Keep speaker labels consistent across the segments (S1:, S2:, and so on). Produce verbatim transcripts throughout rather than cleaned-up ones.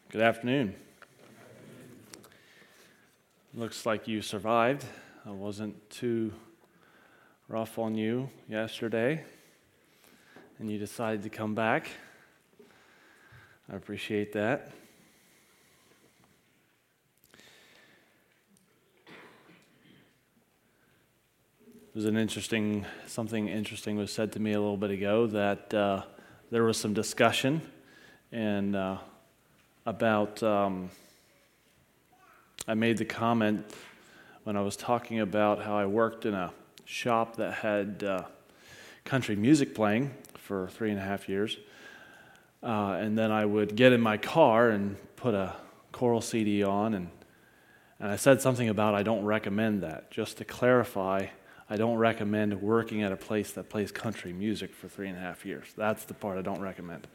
S1: Good afternoon. Looks like you survived. I wasn't too rough on you yesterday, and you decided to come back. I appreciate that. It was an interesting, something interesting was said to me a little bit ago that uh, there was some discussion and uh, about, um, I made the comment when I was talking about how I worked in a shop that had uh, country music playing for three and a half years. Uh, and then I would get in my car and put a choral C D on, and, and I said something about I don't recommend that. Just to clarify, I don't recommend working at a place that plays country music for three and a half years. That's the part I don't recommend.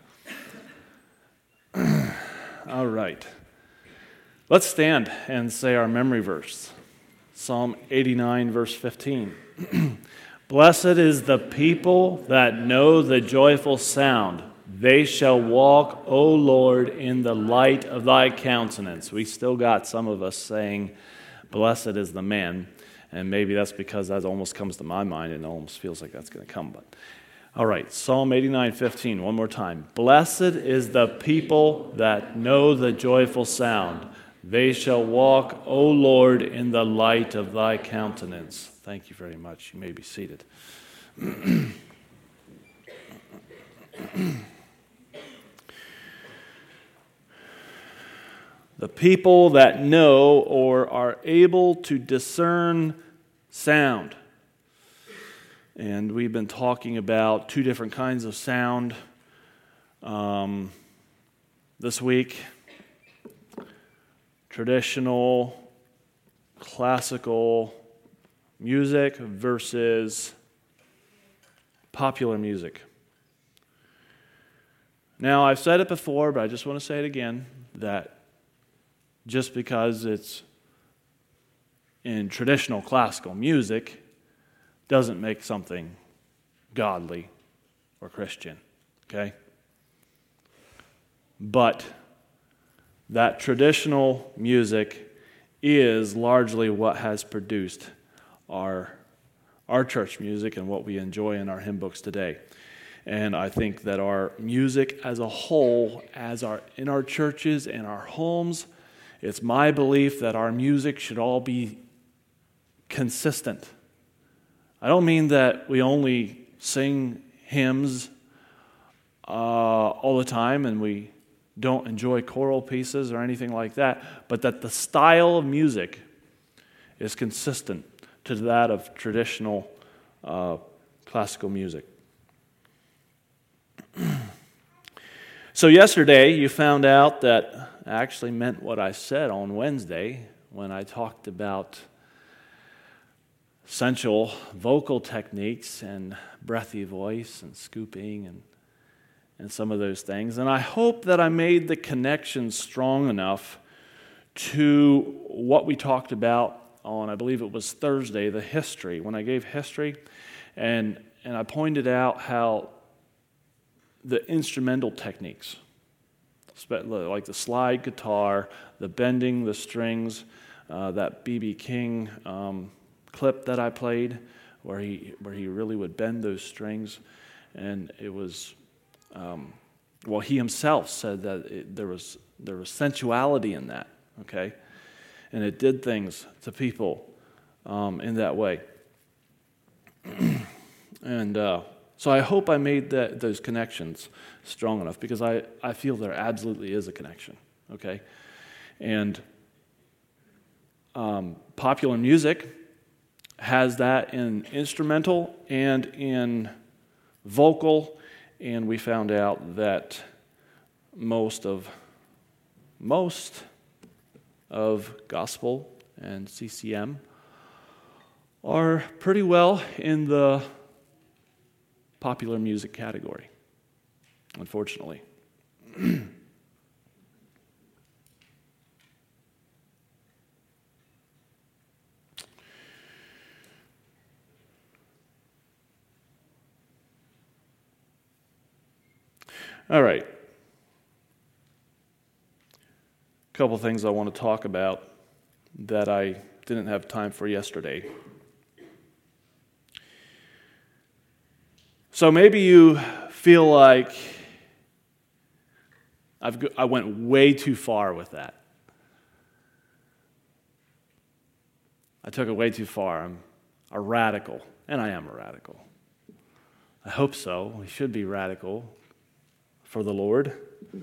S1: All right. Let's stand and say our memory verse. Psalm eighty-nine, verse fifteen. Blessed is the people that know the joyful sound. They shall walk, O Lord, in the light of thy countenance. We still got some of us saying, blessed is the man. And maybe that's because that almost comes to my mind and it almost feels like that's going to come. But all right, Psalm eighty-nine, fifteen, one more time. Blessed is the people that know the joyful sound. They shall walk, O Lord, in the light of thy countenance. Thank you very much. You may be seated. The people that know or are able to discern sound. And we've been talking about two different kinds of sound um, this week. Traditional, classical music versus popular music. Now, I've said it before, but I just want to say it again, that just because it's in traditional classical music doesn't make something godly or Christian, okay? But that traditional music is largely what has produced our, our church music and what we enjoy in our hymn books today. And I think that our music as a whole, as our in our churches and our homes, it's my belief that our music should all be consistent. I don't mean that we only sing hymns uh, all the time and we don't enjoy choral pieces or anything like that, but that the style of music is consistent to that of traditional uh, classical music. So yesterday you found out that I actually meant what I said on Wednesday when I talked about essential vocal techniques and breathy voice and scooping and and some of those things. And I hope that I made the connection strong enough to what we talked about on, I believe it was Thursday, the history, when I gave history, and and I pointed out how the instrumental techniques, like the slide guitar, the bending, the strings, uh, that B B King um, clip that I played, where he where he really would bend those strings, and it was, um, well, he himself said that it, there was there was sensuality in that, okay, and it did things to people um, in that way, and. Uh, So I hope I made that, those connections strong enough, because I, I feel there absolutely is a connection, okay? And um, popular music has that in instrumental and in vocal, and we found out that most of most of gospel and C C M are pretty well in the popular music category, unfortunately. All right. a couple things I want to talk about that I didn't have time for yesterday. So maybe you feel like I've go- I went way too far with that. I took it way too far. I'm a radical, and I am a radical. I hope so. We should be radical for the Lord.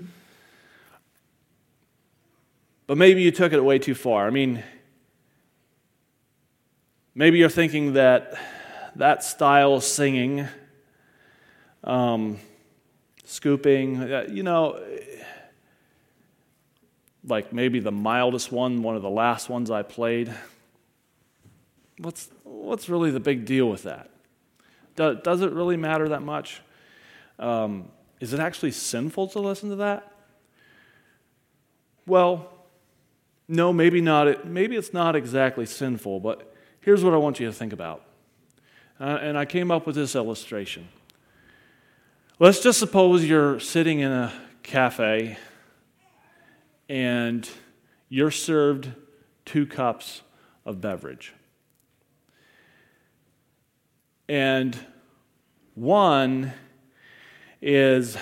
S1: But maybe you took it way too far. I mean, maybe you're thinking that that style of singing, um, scooping, uh, you know, like maybe the mildest one, one of the last ones I played. What's what's really the big deal with that? Do, does it really matter that much? Um, is it actually sinful to listen to that? Well, no, maybe not. Maybe it's not exactly sinful, but here's what I want you to think about. Uh, and I came up with this illustration. Let's just suppose you're sitting in a cafe and you're served two cups of beverage. And one is,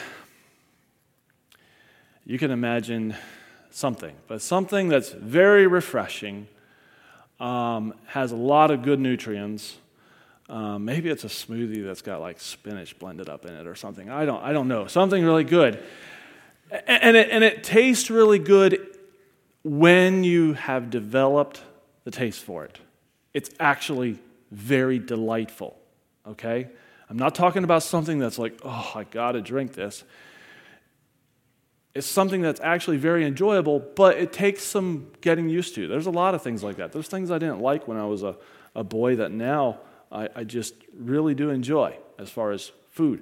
S1: you can imagine something, but something that's very refreshing, um, has a lot of good nutrients. Um, maybe it's a smoothie that's got like spinach blended up in it or something. I don't, I don't know. Something really good. And it, and it tastes really good when you have developed the taste for it. It's actually very delightful. Okay? I'm not talking about something that's like, oh, I gotta drink this. It's something that's actually very enjoyable, but it takes some getting used to. There's a lot of things like that. There's things I didn't like when I was a, a boy that now I, I just really do enjoy as far as food.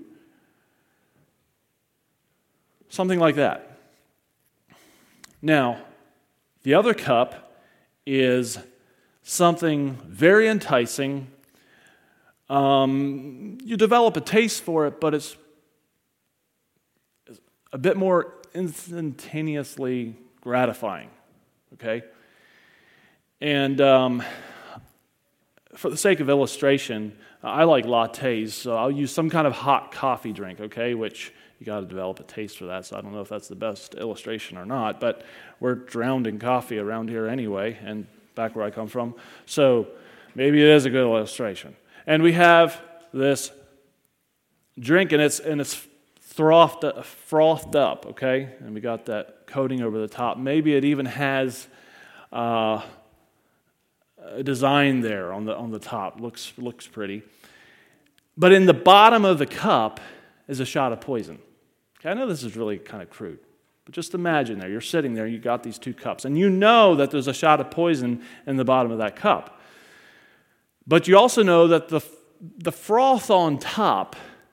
S1: Something like that. Now, the other cup is something very enticing. Um, you develop a taste for it, but it's a bit more instantaneously gratifying, okay? And um, for the sake of illustration, I like lattes, so I'll use some kind of hot coffee drink, okay, which you got to develop a taste for that, so I don't know if that's the best illustration or not, but we're drowned in coffee around here anyway, and back where I come from, so maybe it is a good illustration. And we have this drink, and it's and it's frothed, frothed up, okay? And we got that coating over the top. Maybe it even has uh, a design there on the on the top. Looks looks pretty. But in the bottom of the cup is a shot of poison. Okay, I know this is really kind of crude, but just imagine there. You're sitting there, you got these two cups, and you know that there's a shot of poison in the bottom of that cup. But you also know that the the froth on top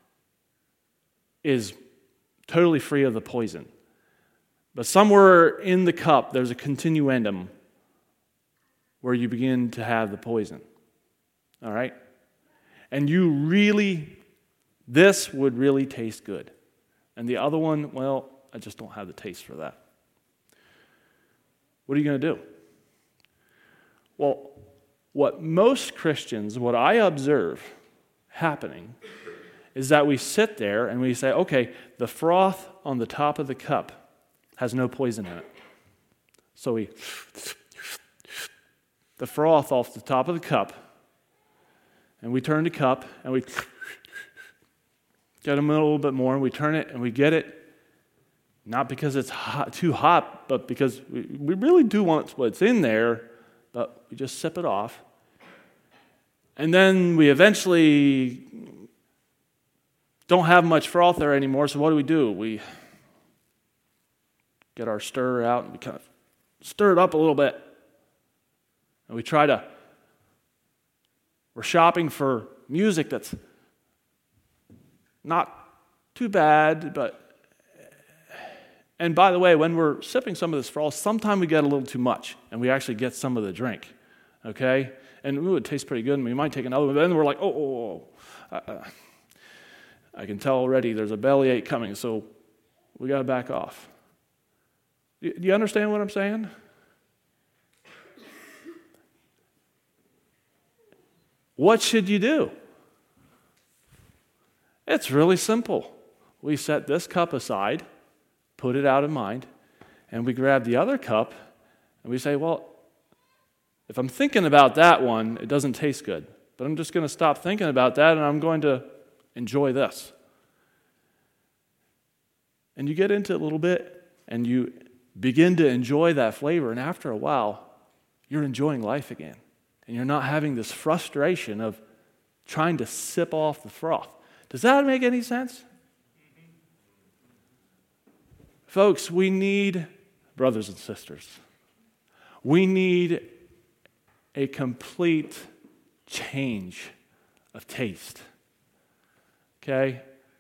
S1: is totally free of the poison. But somewhere in the cup, there's a continuendum where you begin to have the poison. All right? And you really, this would really taste good. And the other one, well, I just don't have the taste for that. What are you going to do? Well, what most Christians, what I observe happening, is that we sit there and we say, okay, the froth on the top of the cup has no poison in it. So we, the froth off the top of the cup, and we turn the cup and we get them a little bit more, and we turn it and we get it, not because it's hot, too hot, but because we, we really do want what's in there, but we just sip it off. And then we eventually don't have much froth there anymore, so what do we do? We get our stirrer out and we kind of stir it up a little bit. And we try to, we're shopping for music that's not too bad, but, and by the way, when we're sipping some of this froth, sometimes we get a little too much, and we actually get some of the drink, okay? And ooh, it tastes pretty good, and we might take another one, but then we're like, oh, oh, oh. Uh, I can tell already there's a bellyache coming, so we got to back off. Do you understand what I'm saying? What should you do? It's really simple. We set this cup aside, put it out of mind, and we grab the other cup and we say, well, if I'm thinking about that one, it doesn't taste good. But I'm just going to stop thinking about that and I'm going to enjoy this. And you get into it a little bit and you begin to enjoy that flavor, and after a while, you're enjoying life again. And you're not having this frustration of trying to sip off the froth. Does that make any sense? Mm-hmm. Folks, we need, brothers and sisters, we need a complete change of taste. Okay?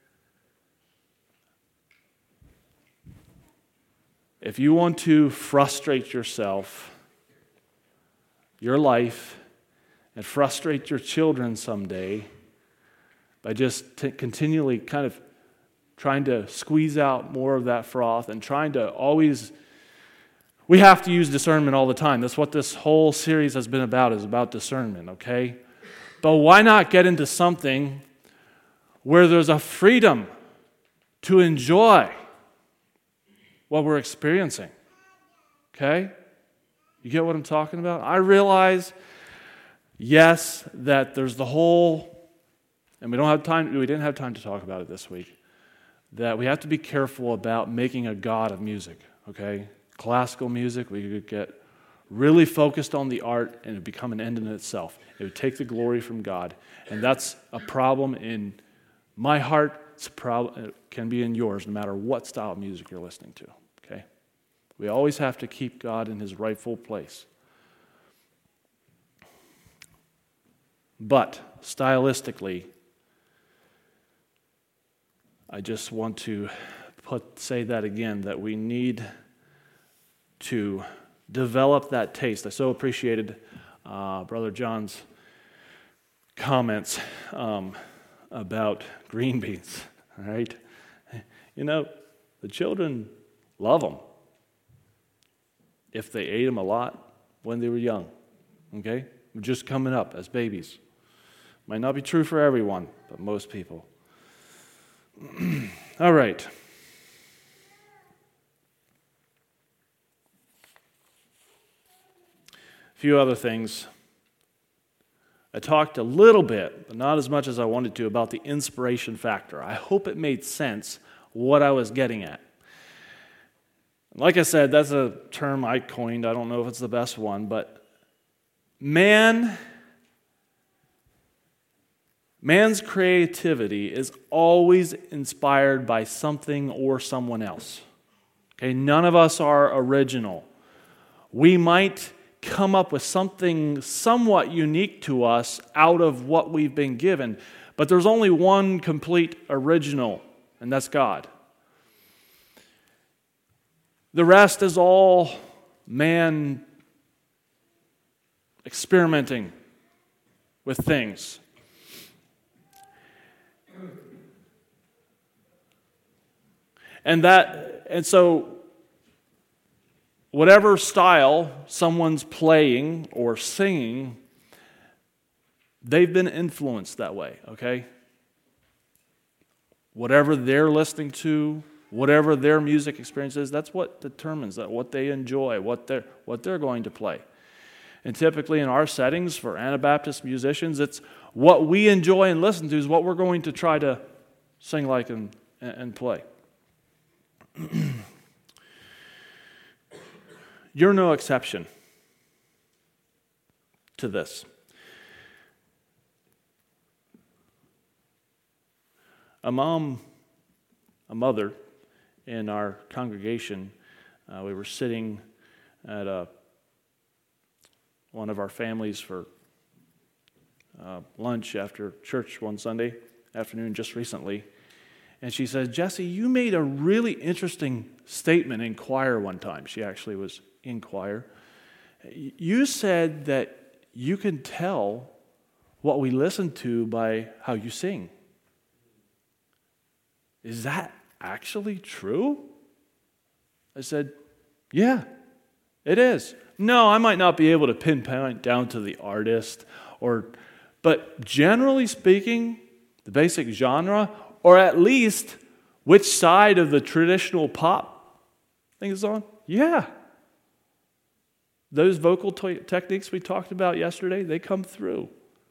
S1: If you want to frustrate yourself, your life, and frustrate your children someday by just t- continually kind of trying to squeeze out more of that froth and trying to always, we have to use discernment all the time. That's what this whole series has been about, is about discernment, okay? But why not get into something where there's a freedom to enjoy what we're experiencing? Okay? You get what I'm talking about? I realize, yes, that there's the whole, and we don't have time, we didn't have time to talk about it this week, that we have to be careful about making a god of music, okay? Classical music, we could get really focused on the art and it would become an end in itself. It would take the glory from God. And that's a problem in my heart. It's a problem, it can be in yours, no matter what style of music you're listening to. Okay? We always have to keep God in his rightful place. But stylistically, I just want to put say that again, that we need to develop that taste. I so appreciated uh, Brother John's comments um, about green beans. All right, you know, the children love them if they ate them a lot when they were young. Okay, just coming up as babies. Might not be true for everyone, but most people. All right. A few other things. I talked a little bit, but not as much as I wanted to, about the inspiration factor. I hope it made sense what I was getting at. Like I said, that's a term I coined. I don't know if it's the best one, but man, man's creativity is always inspired by something or someone else. Okay, none of us are original. We might come up with something somewhat unique to us out of what we've been given, but there's only one complete original, and that's God. The rest is all man experimenting with things. And that, and so whatever style someone's playing or singing, they've been influenced that way, okay? Whatever they're listening to, whatever their music experience is, that's what determines that, what they enjoy, what they're, what they're going to play. And typically in our settings for Anabaptist musicians, it's what we enjoy and listen to is what we're going to try to sing like and, and play. You're no exception to this. A mom, a mother in our congregation, uh, we were sitting at a, one of our families for uh, lunch after church one Sunday afternoon just recently. And she said, Jesse, you made a really interesting statement in choir one time. She actually was in choir. You said that you can tell what we listen to by how you sing. Is that actually true? I said, Yeah, it is. No, I might not be able to pinpoint down to the artist, or, but generally speaking, the basic genre, or at least which side of the traditional pop thing is on, yeah. Those vocal t- techniques we talked about yesterday, they come through.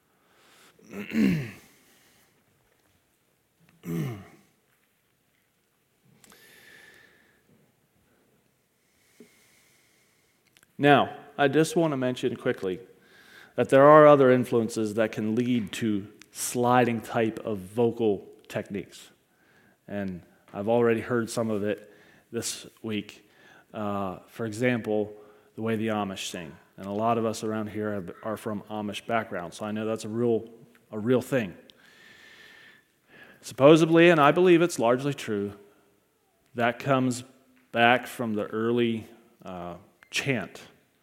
S1: Now, I just want to mention quickly that there are other influences that can lead to sliding type of vocal techniques. And I've already heard some of it this week. Uh, for example, the way the Amish sing. And a lot of us around here have, are from Amish backgrounds, so I know that's a real, a real thing. Supposedly, and I believe it's largely true, that comes back from the early uh, chant.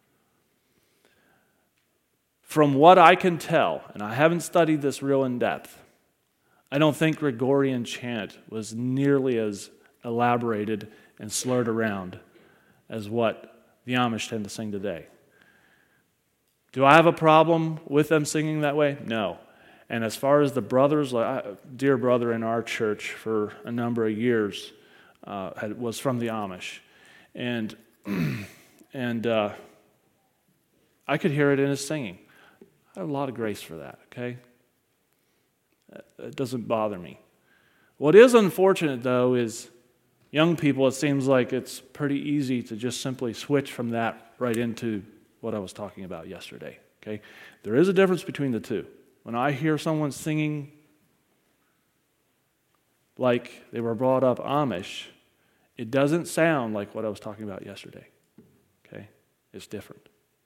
S1: From what I can tell, and I haven't studied this real in depth, I don't think Gregorian chant was nearly as elaborated and slurred around as what the Amish tend to sing today. Do I have a problem with them singing that way? No. And as far as the brothers, like, dear brother in our church for a number of years uh, had, was from the Amish. And, and uh, I could hear it in his singing. I have a lot of grace for that, okay? It doesn't bother me. What is unfortunate, though, is young people, it seems like it's pretty easy to just simply switch from that right into what I was talking about yesterday, okay? There is a difference between the two. When I hear someone singing like they were brought up Amish, it doesn't sound like what I was talking about yesterday, okay? It's different.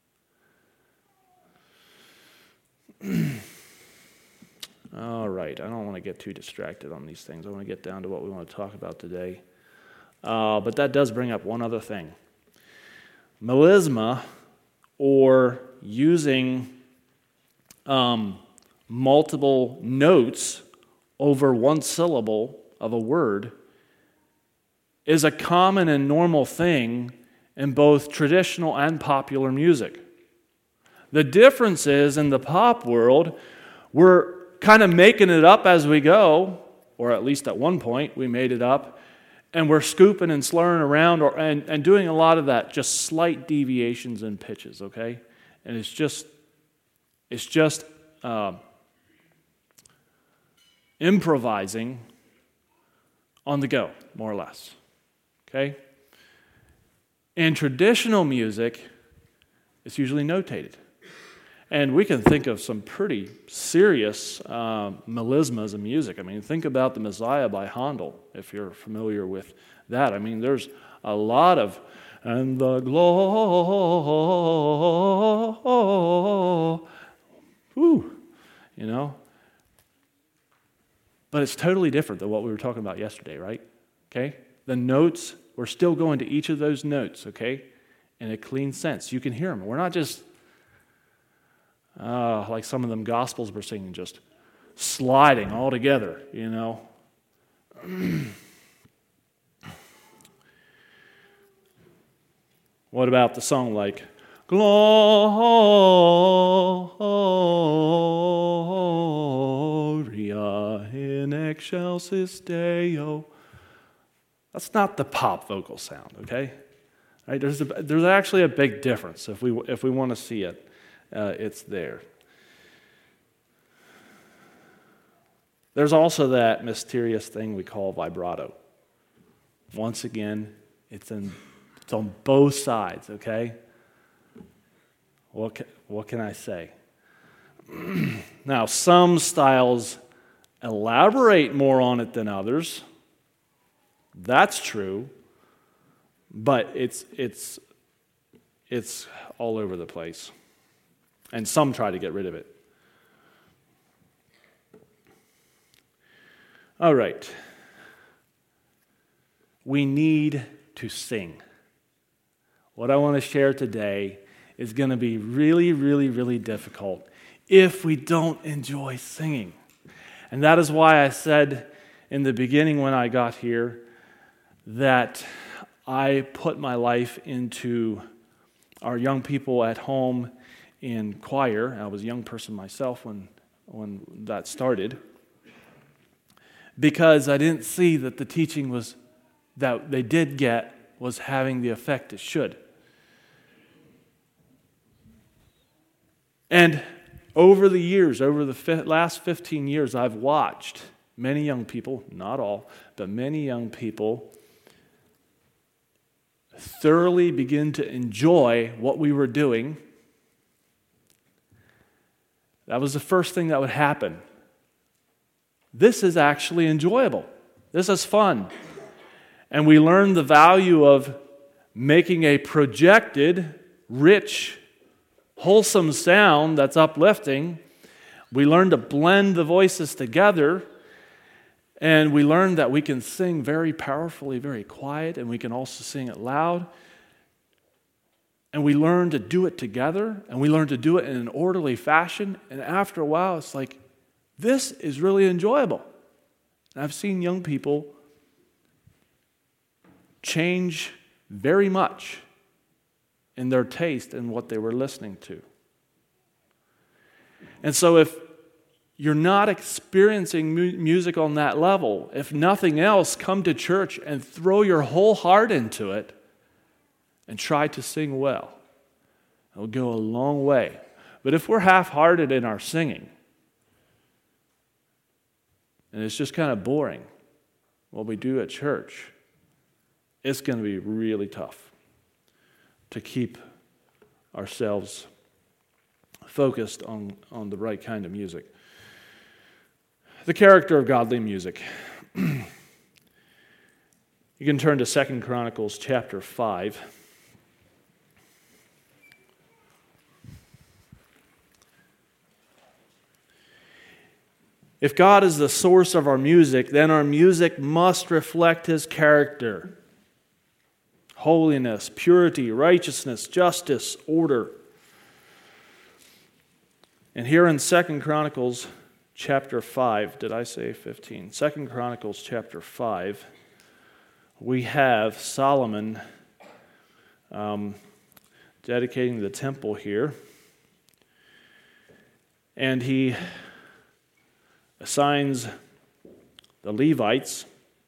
S1: All right, I don't want to get too distracted on these things. I want to get down to what we want to talk about today. Uh, but that does bring up one other thing. Melisma, or using um, multiple notes over one syllable of a word, is a common and normal thing in both traditional and popular music. The difference is, in the pop world, we're kind of making it up as we go, or at least at one point we made it up, and we're scooping and slurring around or, and, and doing a lot of that, just slight deviations in pitches, okay? And it's just, it's just uh, improvising on the go, more or less, okay? In traditional music, it's usually notated. And we can think of some pretty serious uh, melismas in music. I mean, think about the Messiah by Handel, if you're familiar with that. I mean, there's a lot of, and the glory, whew, you know. But it's totally different than what we were talking about yesterday, right? Okay? The notes, we're still going to each of those notes, okay? In a clean sense. You can hear them. We're not just Uh, like some of them gospels we're singing, just sliding all together, you know. What about the song like, Gloria in excelsis Deo? That's not the pop vocal sound, okay? Right? There's a, there's actually a big difference if we if we want to see it. Uh, it's there. There's also that mysterious thing we call vibrato. Once again, it's in it's on both sides, okay? What can, what can I say? Now, some styles elaborate more on it than others. That's true, but it's it's it's all over the place. And some try to get rid of it. All right. We need to sing. What I want to share today is going to be really, really, really difficult if we don't enjoy singing. And that is why I said in the beginning when I got here that I put my life into our young people at home in choir. I was a young person myself when, when that started, because I didn't see that the teaching was that they did get was having the effect it should. And over the years, over the fi- last fifteen years, I've watched many young people, not all, but many young people thoroughly begin to enjoy what we were doing. That was the first thing that would happen. This is actually enjoyable. This is fun. And we learn the value of making a projected, rich, wholesome sound that's uplifting. We learn to blend the voices together. And we learn that we can sing very powerfully, very quiet, and we can also sing it loud. And we learn to do it together, and we learn to do it in an orderly fashion. And after a while, it's like, this is really enjoyable. And I've seen young people change very much in their taste and what they were listening to. And so if you're not experiencing mu- music on that level, if nothing else, come to church and throw your whole heart into it and try to sing well. It'll go a long way. But if we're half-hearted in our singing, and it's just kind of boring, what we do at church, it's going to be really tough to keep ourselves focused on, on the right kind of music. The character of godly music. You can turn to Second Chronicles chapter five. If God is the source of our music, then our music must reflect His character. Holiness, purity, righteousness, justice, order. And here in Second Chronicles chapter five, did I say fifteen? Second Chronicles chapter five, we have Solomon um, dedicating the temple here. And he assigns the Levites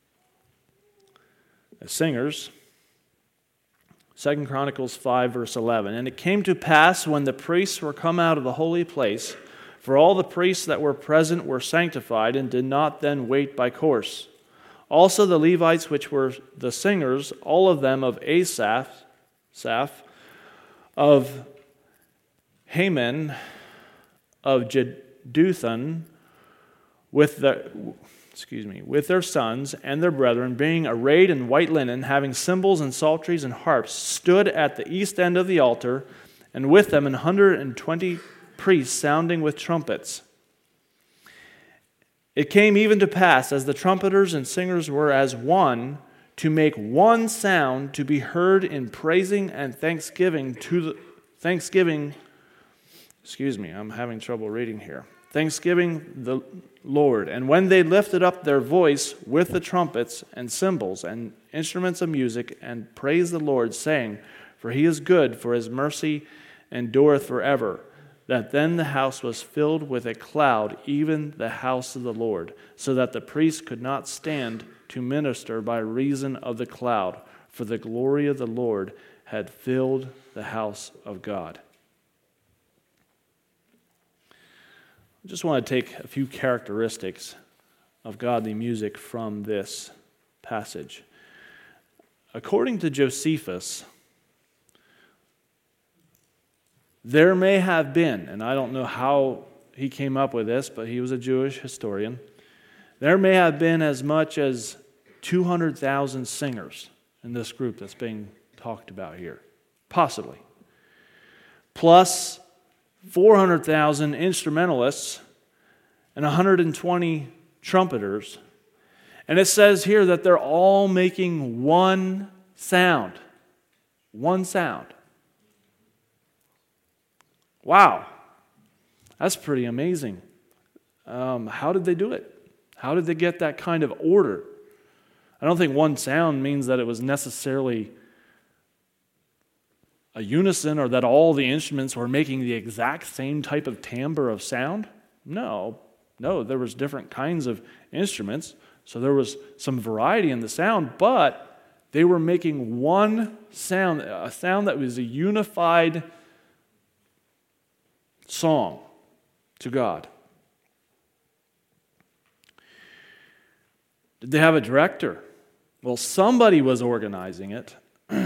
S1: as singers. Second Chronicles five, verse eleven. And it came to pass when the priests were come out of the holy place, for all the priests that were present were sanctified, and did not then wait by course. Also the Levites, which were the singers, all of them of Asaph, Asaph, of Heman, of Jeduthun, with the excuse me, with their sons and their brethren, being arrayed in white linen, having cymbals and psalteries and harps, stood at the east end of the altar, and with them an hundred and twenty priests sounding with trumpets. It came even to pass, as the trumpeters and singers were as one, to make one sound to be heard in praising and thanksgiving to the thanksgiving. Excuse me, I'm having trouble reading here. Thanksgiving the Lord. And when they lifted up their voice with the trumpets and cymbals and instruments of music, and praised the Lord, saying, For He is good, for His mercy endureth forever. That then the house was filled with a cloud, even the house of the Lord, so that the priests could not stand to minister by reason of the cloud, for the glory of the Lord had filled the house of God. I just want to take a few characteristics of godly music from this passage. According to Josephus, there may have been, and I don't know how he came up with this, but he was a Jewish historian, there may have been as much as two hundred thousand singers in this group that's being talked about here. Possibly. Plus four hundred thousand instrumentalists and one hundred twenty trumpeters. And it says here that they're all making one sound. One sound. Wow. That's pretty amazing. Um, how did they do it? How did they get that kind of order? I don't think one sound means that it was necessarily a unison or that all the instruments were making the exact same type of timbre of sound. No, no, there was different kinds of instruments, so there was some variety in the sound, but they were making one sound, a sound that was a unified song to God. Did they have a director? Well, somebody was organizing it.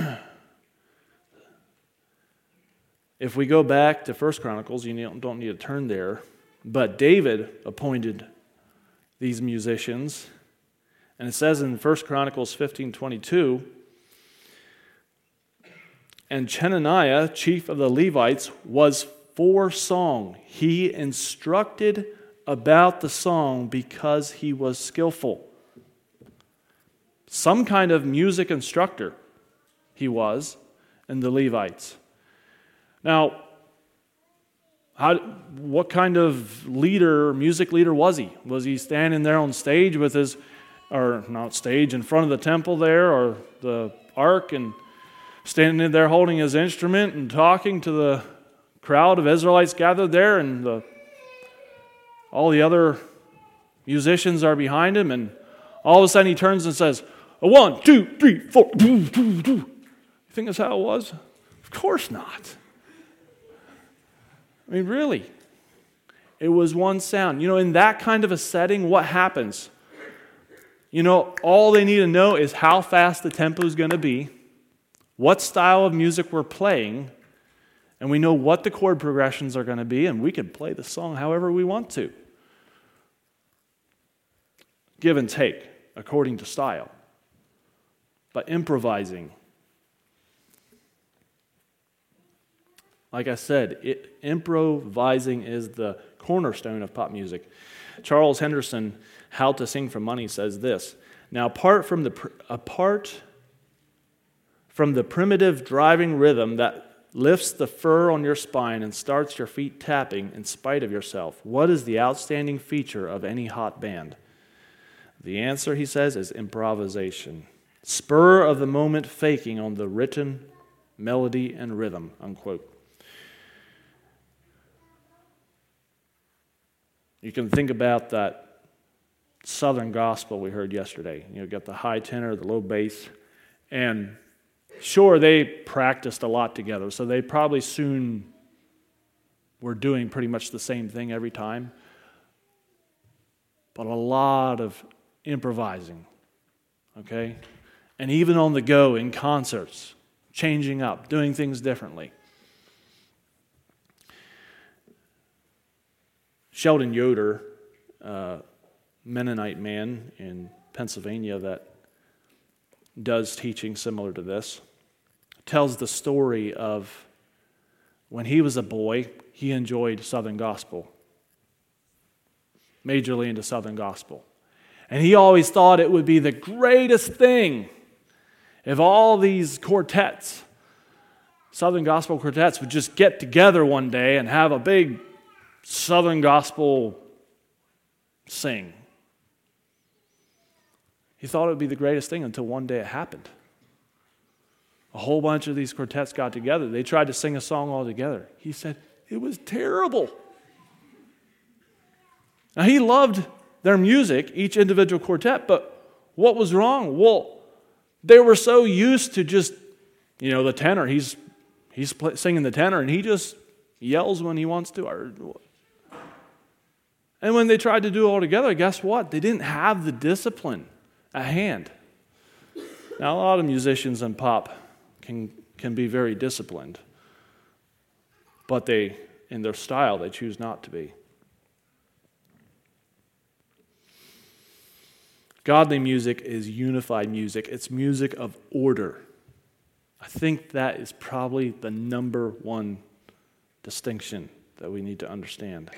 S1: If we go back to First Chronicles, you don't need to turn there, but David appointed these musicians. And it says in First Chronicles fifteen twenty-two, and Chenaniah, chief of the Levites, was for song. He instructed about the song because he was skillful. Some kind of music instructor he was in the Levites. Now, how, what kind of leader, music leader was he? Was he standing there on stage with his, or not stage, in front of the temple there, or the ark, and standing there holding his instrument and talking to the crowd of Israelites gathered there, and the, all the other musicians are behind him, and all of a sudden he turns and says, a one, two, three, four. You think that's how it was? Of course not. I mean, really. It was one sound. You know, in that kind of a setting, what happens? You know, all they need to know is how fast the tempo is going to be, what style of music we're playing, and we know what the chord progressions are going to be, and we can play the song however we want to. Give and take, according to style. But improvising. Like I said, it, improvising is the cornerstone of pop music. Charles Henderson, How to Sing for Money, says this: now, apart from the apart from the primitive driving rhythm that lifts the fur on your spine and starts your feet tapping in spite of yourself, what is the outstanding feature of any hot band? The answer, he says, is improvisation. Spur of the moment faking on the written melody and rhythm, unquote. You can think about that Southern gospel we heard yesterday. You know, got the high tenor, the low bass, and sure, they practiced a lot together, so they probably soon were doing pretty much the same thing every time. But a lot of improvising, okay? And even on the go in concerts, changing up, doing things differently. Sheldon Yoder, a Mennonite man in Pennsylvania that does teaching similar to this, tells the story of when he was a boy, he enjoyed Southern gospel, majorly into Southern gospel. And he always thought it would be the greatest thing if all these quartets, Southern gospel quartets, would just get together one day and have a big Southern gospel sing. He thought it would be the greatest thing until one day it happened. A whole bunch of these quartets got together. They tried to sing a song all together. He said, it was terrible. Now, he loved their music, each individual quartet, but what was wrong? Well, they were so used to just, you know, the tenor. He's he's singing the tenor, and he just yells when he wants to. And when they tried to do it all together, guess what? They didn't have the discipline at hand. Now, a lot of musicians in pop can can be very disciplined, but they, in their style, they choose not to be. Godly music is unified music. It's music of order. I think that is probably the number one distinction that we need to understand.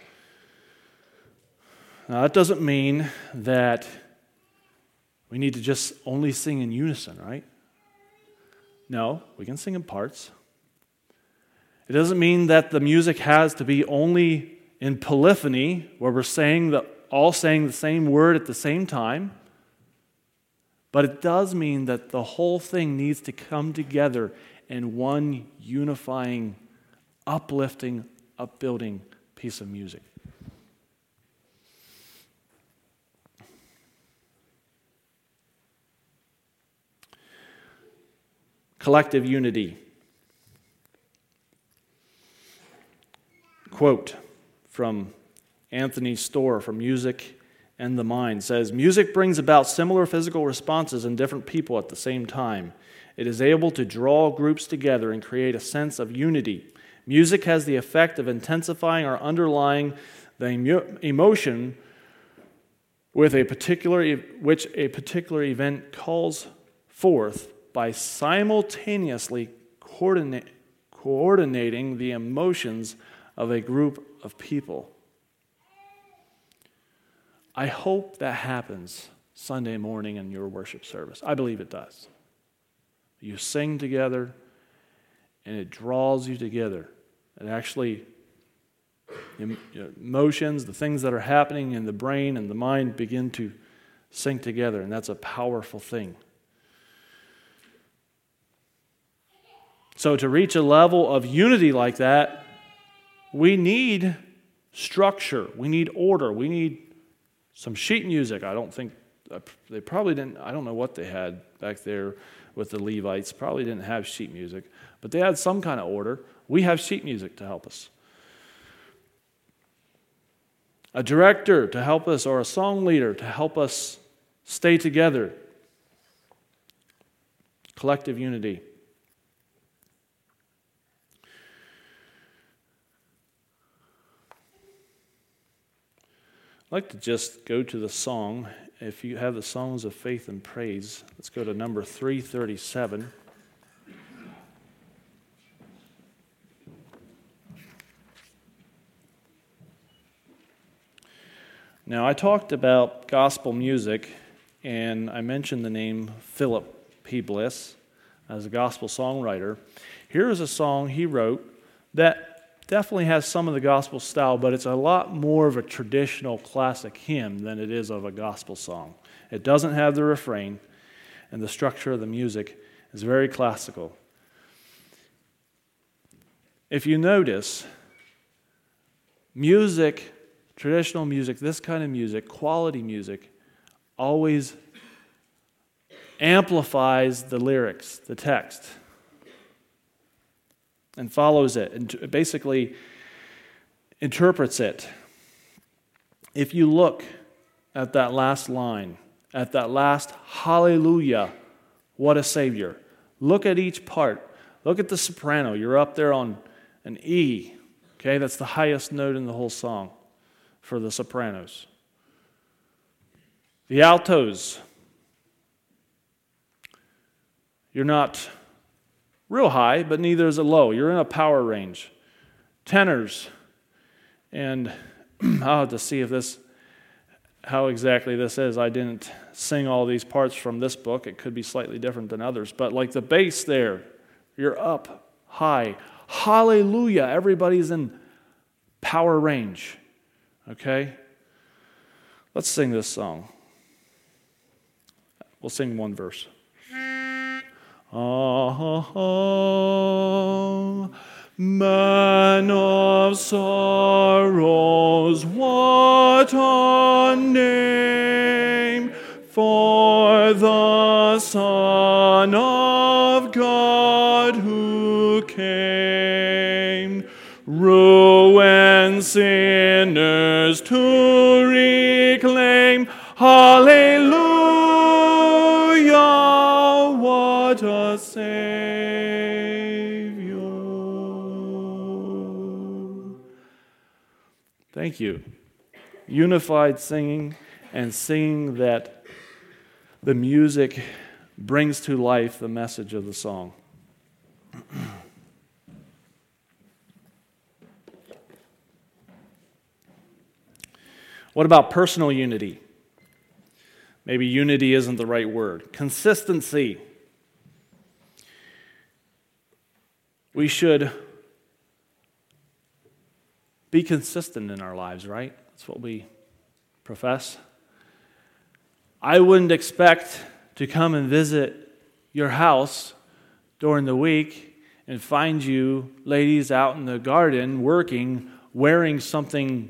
S1: Now, that doesn't mean that we need to just only sing in unison, right? No, we can sing in parts. It doesn't mean that the music has to be only in polyphony, where we're saying the, all saying the same word at the same time. But it does mean that the whole thing needs to come together in one unifying, uplifting, upbuilding piece of music. Collective unity. Quote from Anthony Storr from Music and the Mind says, "Music brings about similar physical responses in different people at the same time. It is able to draw groups together and create a sense of unity. Music has the effect of intensifying or underlying the emo- emotion with a particular which a particular event calls forth by simultaneously coordinate, coordinating the emotions of a group of people." I hope that happens Sunday morning in your worship service. I believe it does. You sing together, and it draws you together. It actually, emotions, the things that are happening in the brain and the mind begin to sync together, and that's a powerful thing. So to reach a level of unity like that, we need structure. We need order. We need some sheet music. I don't think, they probably didn't, I don't know what they had back there with the Levites. Probably didn't have sheet music, but they had some kind of order. We have sheet music to help us. A director to help us, or a song leader to help us stay together. Collective unity. I'd like to just go to the song. If you have the Songs of Faith and Praise, let's go to number three thirty-seven. Now, I talked about gospel music, and I mentioned the name Philip P. Bliss as a gospel songwriter. Here is a song he wrote that definitely has some of the gospel style, but it's a lot more of a traditional classic hymn than it is of a gospel song. It doesn't have the refrain, and the structure of the music is very classical. If you notice, music, traditional music, this kind of music, quality music, always amplifies the lyrics, the text, and follows it, and basically interprets it. If you look at that last line, at that last hallelujah, what a Savior. Look at each part. Look at the soprano. You're up there on an E. Okay, that's the highest note in the whole song for the sopranos. The altos. You're not real high, but neither is it low. You're in a power range. Tenors, and I'll have to see if this, how exactly this is. I didn't sing all these parts from this book. It could be slightly different than others. But like the bass there, you're up high. Hallelujah. Everybody's in power range. Okay? Let's sing this song. We'll sing one verse. Ah, man of sorrows, what a name for the Son of God who came, ruin sinners to reclaim. Hallelujah. What a Savior. Thank you. Unified singing, and singing that the music brings to life the message of the song. What about personal unity? Maybe unity isn't the right word. Consistency. We should be consistent in our lives, right? That's what we profess. I wouldn't expect to come and visit your house during the week and find you ladies out in the garden working, wearing something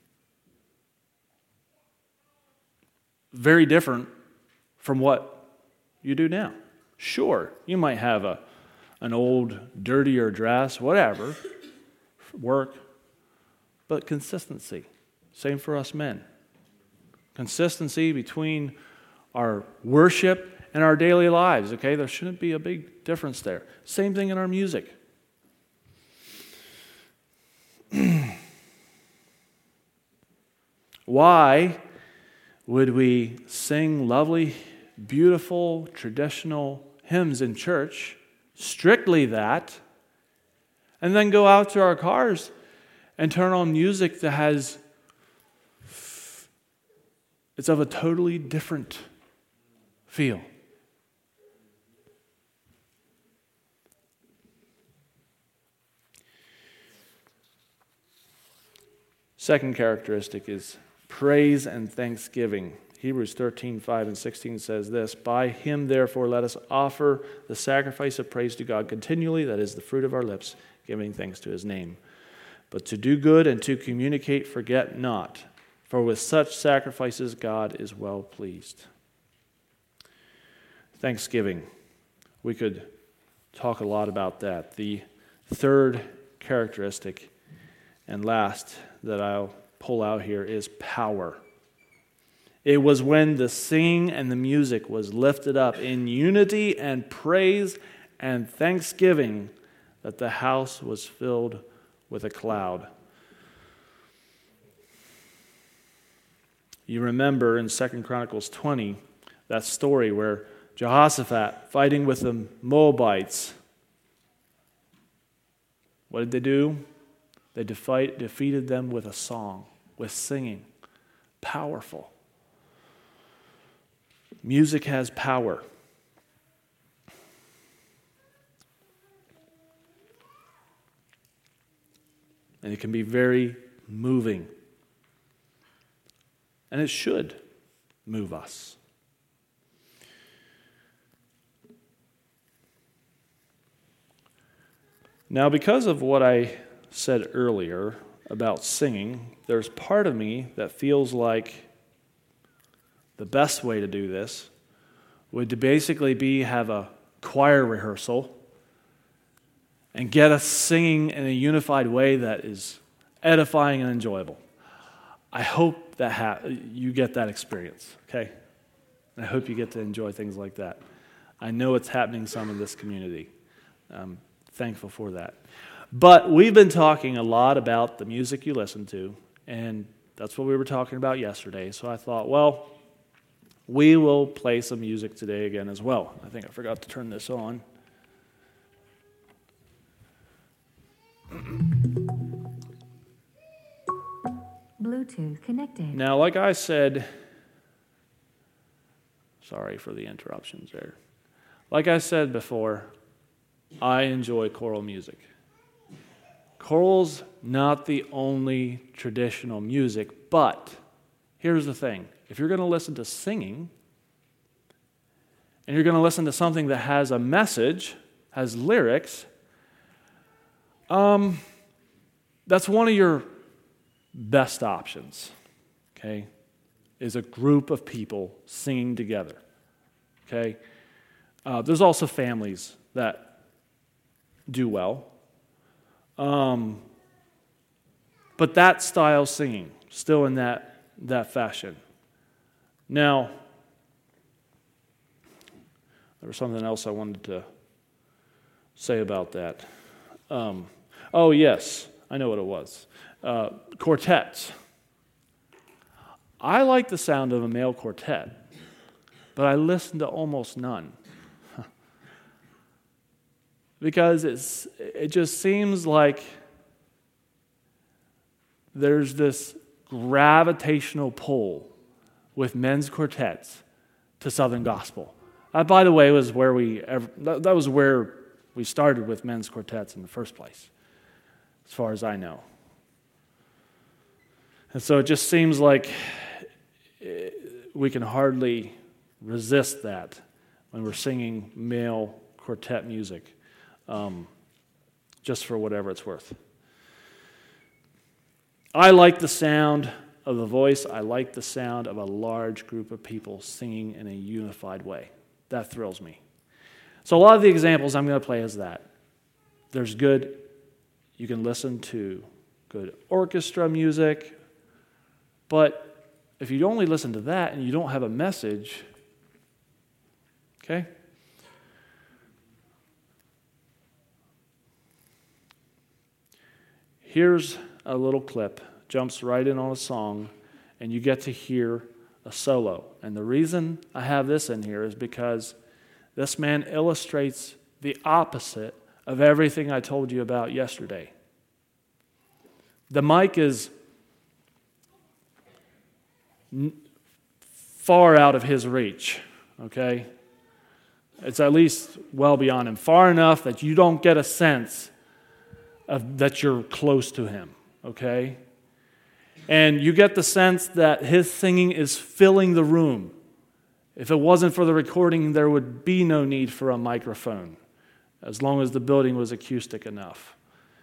S1: very different from what you do now. Sure, you might have a an old, dirtier dress, whatever, work, but consistency. Same for us men. Consistency between our worship and our daily lives, okay? There shouldn't be a big difference there. Same thing in our music. Why would we sing lovely, beautiful, traditional hymns in church, strictly that, and then go out to our cars and turn on music that has, it's of a totally different feel? Second characteristic is praise and thanksgiving. Hebrews thirteen, five and sixteen says this, "By him, therefore, let us offer the sacrifice of praise to God continually, that is the fruit of our lips, giving thanks to his name. But to do good and to communicate, forget not, for with such sacrifices God is well pleased." Thanksgiving. We could talk a lot about that. The third characteristic and last that I'll pull out here is power. It was when the singing and the music was lifted up in unity and praise and thanksgiving that the house was filled with a cloud. You remember in Second Chronicles twenty, that story where Jehoshaphat fighting with the Moabites, what did they do? They defied, defeated them with a song, with singing. Powerful. Music has power. And it can be very moving. And it should move us. Now, because of what I said earlier about singing, there's part of me that feels like the best way to do this would to basically be have a choir rehearsal and get us singing in a unified way that is edifying and enjoyable. I hope that ha- you get that experience, okay? I hope you get to enjoy things like that. I know it's happening some in this community. I'm thankful for that. But we've been talking a lot about the music you listen to, and that's what we were talking about yesterday. So I thought, well, we will play some music today again as well. I think I forgot to turn this on.
S2: Bluetooth connected.
S1: Now, like I said, sorry for the interruptions there. Like I said before, I enjoy choral music. Choral's not the only traditional music, but here's the thing. If you're going to listen to singing, and you're going to listen to something that has a message, has lyrics, um, that's one of your best options, okay, is a group of people singing together, okay? Uh, there's also families that do well. Um, but that style singing, still in that, that fashion. Now, there was something else I wanted to say about that. Um, oh, yes, I know what it was. Uh, quartets. I like the sound of a male quartet, but I listen to almost none. Because it's it just seems like there's this gravitational pull with men's quartets to Southern gospel. That, by the way, was where we ever, that, that was where we started with men's quartets in the first place, as far as I know. And so it just seems like we can hardly resist that. when we're singing male quartet music, um, just for whatever it's worth. I like the sound of the voice. I like the sound of a large group of people singing in a unified way. That thrills me. So a lot of the examples I'm going to play is that. There's good, you can listen to good orchestra music, but if you only listen to that and you don't have a message, okay? Here's a little clip, jumps right in on a song, and you get to hear a solo. And the reason I have this in here is because this man illustrates the opposite of everything I told you about yesterday. The mic is n- far out of his reach, okay? It's at least well beyond him, far enough that you don't get a sense of that you're close to him, okay? And you get the sense that his singing is filling the room. If it wasn't for the recording, there would be no need for a microphone, as long as the building was acoustic enough.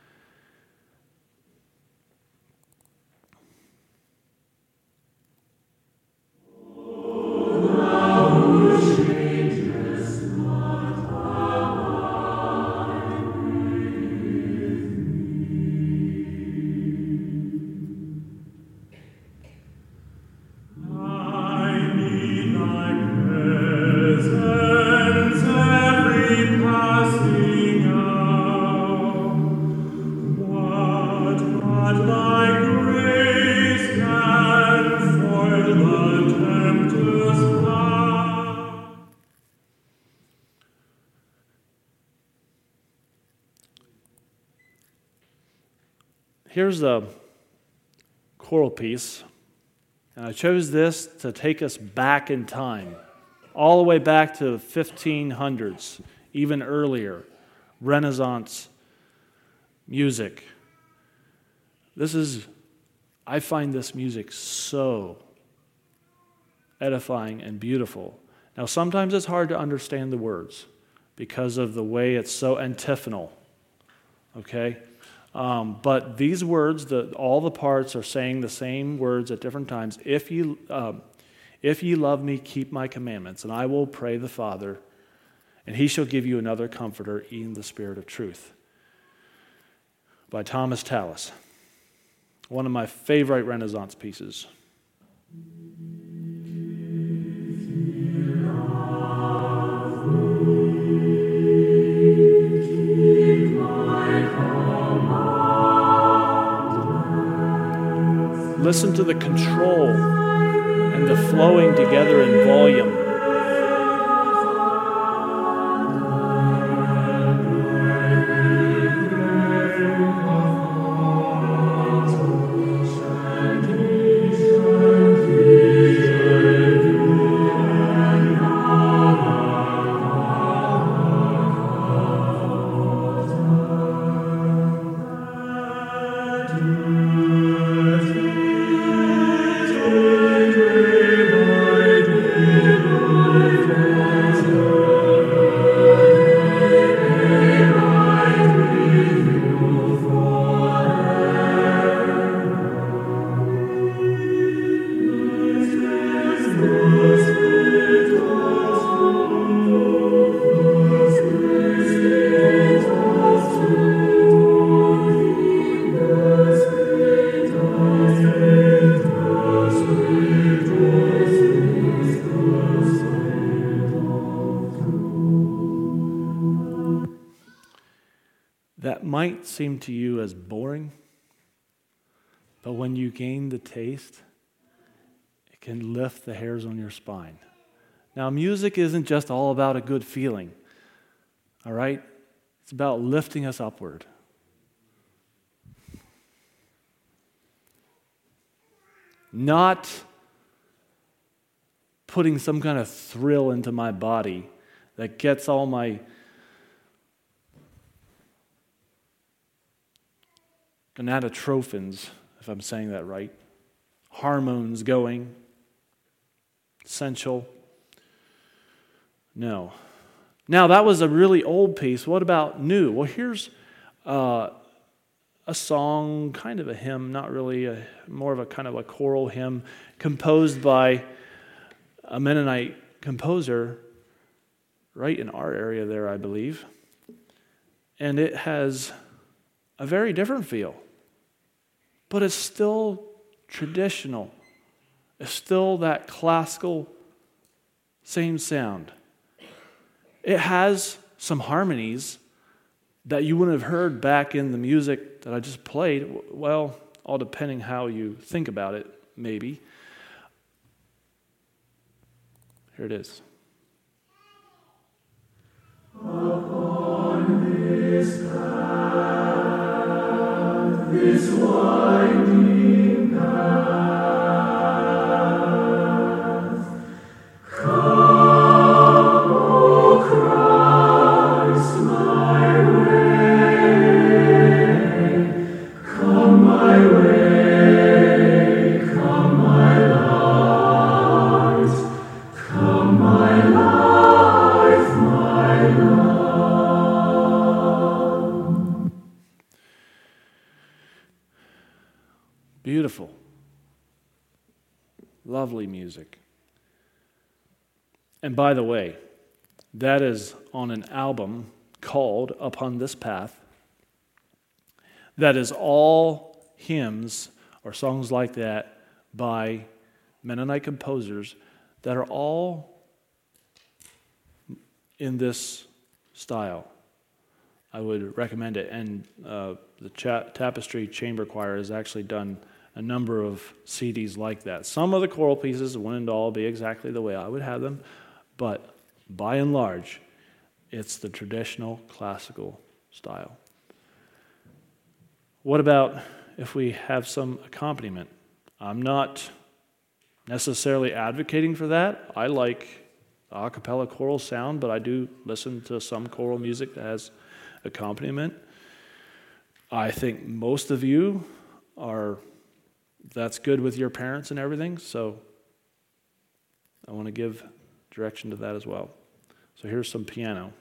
S1: Here's a choral piece, and I chose this to take us back in time, all the way back to the fifteen hundreds, even earlier, Renaissance music. This is, I find this music so edifying and beautiful. Now, sometimes it's hard to understand the words because of the way it's so antiphonal, okay? Um, but these words, the, all the parts are saying the same words at different times. If you, um, if ye love me, keep my commandments, and I will pray the Father, and he shall give you another comforter, even the Spirit of truth. By Thomas Tallis. One of my favorite Renaissance pieces. Listen to the control and the flowing together in volume. That might seem to you as boring, but when you gain the taste, it can lift the hairs on your spine. Now, music isn't just all about a good feeling, all right? It's about lifting us upward. Not putting some kind of thrill into my body that gets all my gonadotrophins, if I'm saying that right, hormones going, essential. No. Now, that was a really old piece. What about new? Well, here's uh, a song, kind of a hymn, not really, a, more of a kind of a choral hymn, composed by a Mennonite composer right in our area there, I believe. And it has a very different feel, but it's still traditional. It's still that classical same sound. It has some harmonies that you wouldn't have heard back in the music that I just played. Well, all depending how you think about it, maybe. Here it is. Upon this path, this winding path, come, O Christ, my way, come my way, come my light, come my life, my love. Beautiful, lovely music. And by the way, that is on an album called Upon This Path. That is all hymns or songs like that by Mennonite composers that are all in this style. I would recommend it. And uh, the Cha- Tapestry Chamber Choir has actually done a number of C Ds like that. Some of the choral pieces wouldn't all be exactly the way I would have them, but by and large, it's the traditional classical style. What about if we have some accompaniment? I'm not necessarily advocating for that. I like a cappella choral sound, but I do listen to some choral music that has accompaniment. I think most of you are, that's good with your parents and everything, so I want to give direction to that as well. So here's some piano.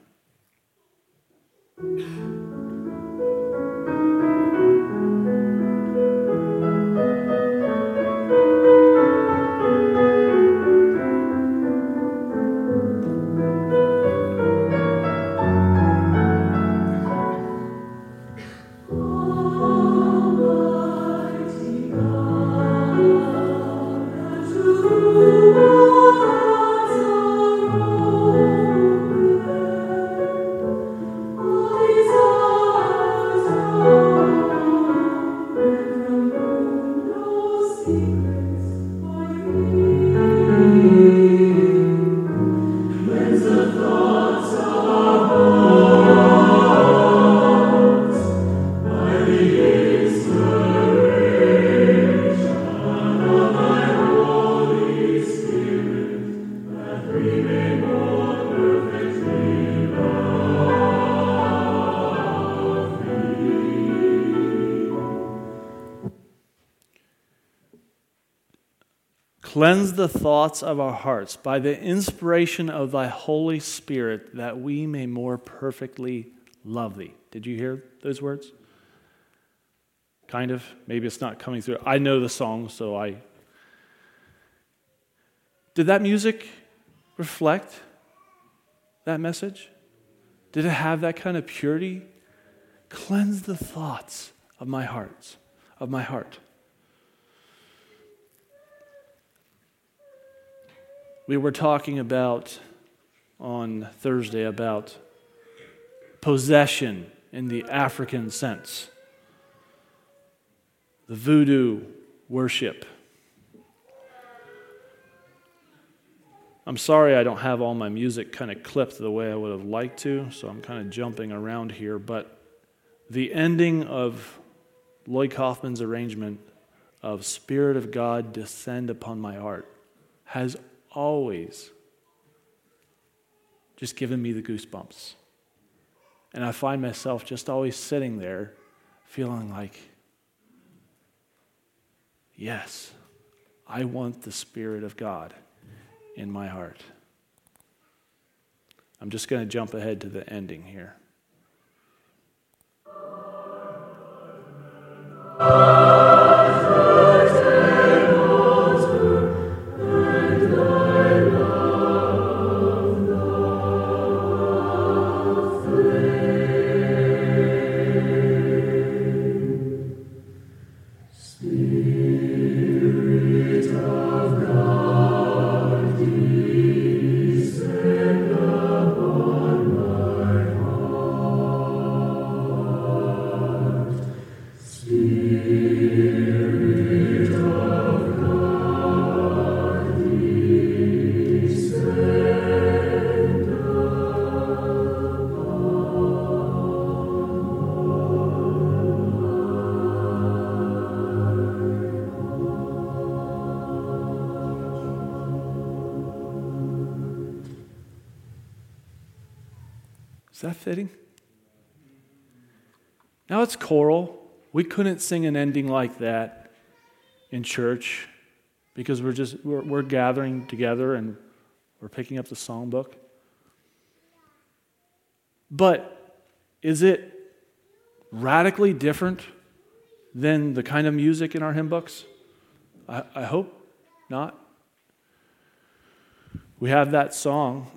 S1: Cleanse the thoughts of our hearts by the inspiration of thy Holy Spirit, that we may more perfectly love thee. Did you hear those words? Kind of. Maybe it's not coming through. I know the song, so I... Did that music reflect that message? Did it have that kind of purity? Cleanse the thoughts of my hearts, of my heart. We were talking about on Thursday about possession in the African sense, the voodoo worship. I'm sorry I don't have all my music kind of clipped the way I would have liked to, so I'm kind of jumping around here, but the ending of Lloyd Kaufman's arrangement of Spirit of God descend upon my heart has always just given me the goosebumps. And I find myself just always sitting there feeling like, yes, I want the Spirit of God in my heart. I'm just going to jump ahead to the ending here. Is that fitting? Now it's choral. We couldn't sing an ending like that in church because we're just we're, we're gathering together and we're picking up the songbook. But is it radically different than the kind of music in our hymn books? I, I hope not. We have that song.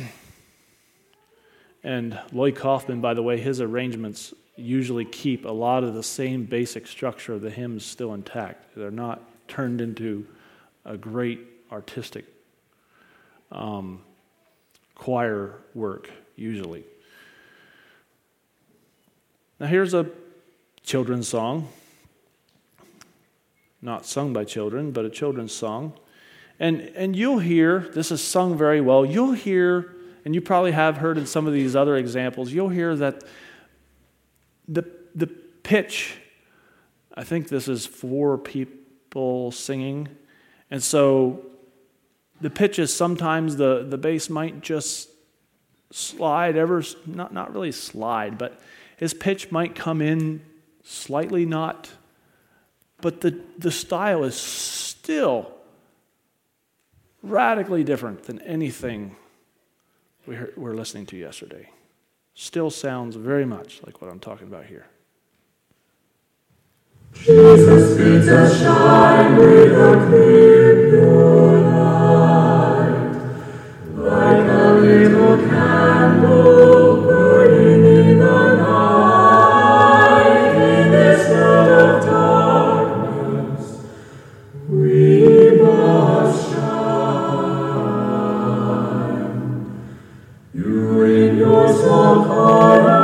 S1: And Lloyd Kaufman, by the way, his arrangements usually keep a lot of the same basic structure of the hymns still intact. They're not turned into a great artistic um, choir work, usually. Now here's a children's song. Not sung by children, but a children's song. And, and you'll hear, this is sung very well, you'll hear, and you probably have heard in some of these other examples, you'll hear that the the pitch, I think this is four people singing, and so the pitch is sometimes the, the bass might just slide ever, not, not really slide, but his pitch might come in slightly not, but the, the style is still radically different than anything we heard, we were listening to yesterday. Still sounds very much like what I'm talking about here.
S3: Jesus bids us shine with a clear, pure light, like a little candle burning in the night. In this world of darkness, we must shine. You in your small corner.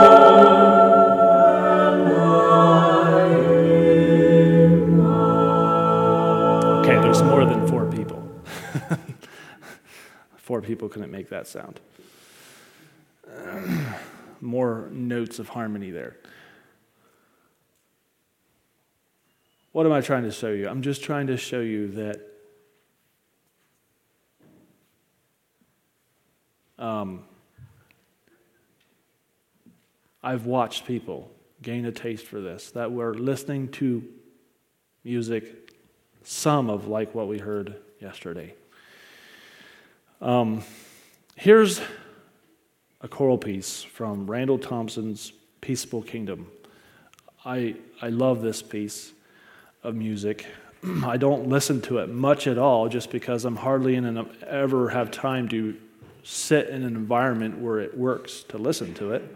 S1: Four people couldn't make that sound. More notes of harmony there. What am I trying to show you? I'm just trying to show you that um, I've watched people gain a taste for this, that we're listening to music, some of like what we heard yesterday. Um, here's a choral piece from Randall Thompson's Peaceable Kingdom. I I love this piece of music. I don't listen to it much at all just because I'm hardly in an, ever have time to sit in an environment where it works to listen to it.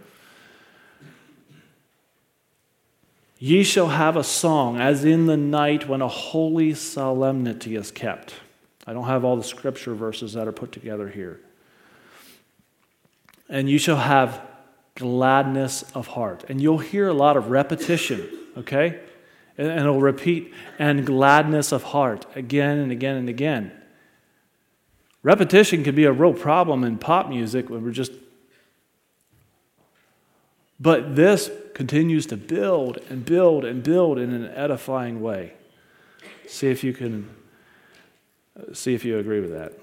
S1: Ye shall have a song as in the night when a holy solemnity is kept. I don't have all the scripture verses that are put together here. And you shall have gladness of heart. And you'll hear a lot of repetition, okay? And, and it'll repeat, and gladness of heart, again and again and again. Repetition can be a real problem in pop music when we're just... But this continues to build and build and build in an edifying way. See if you can... See if you agree with that.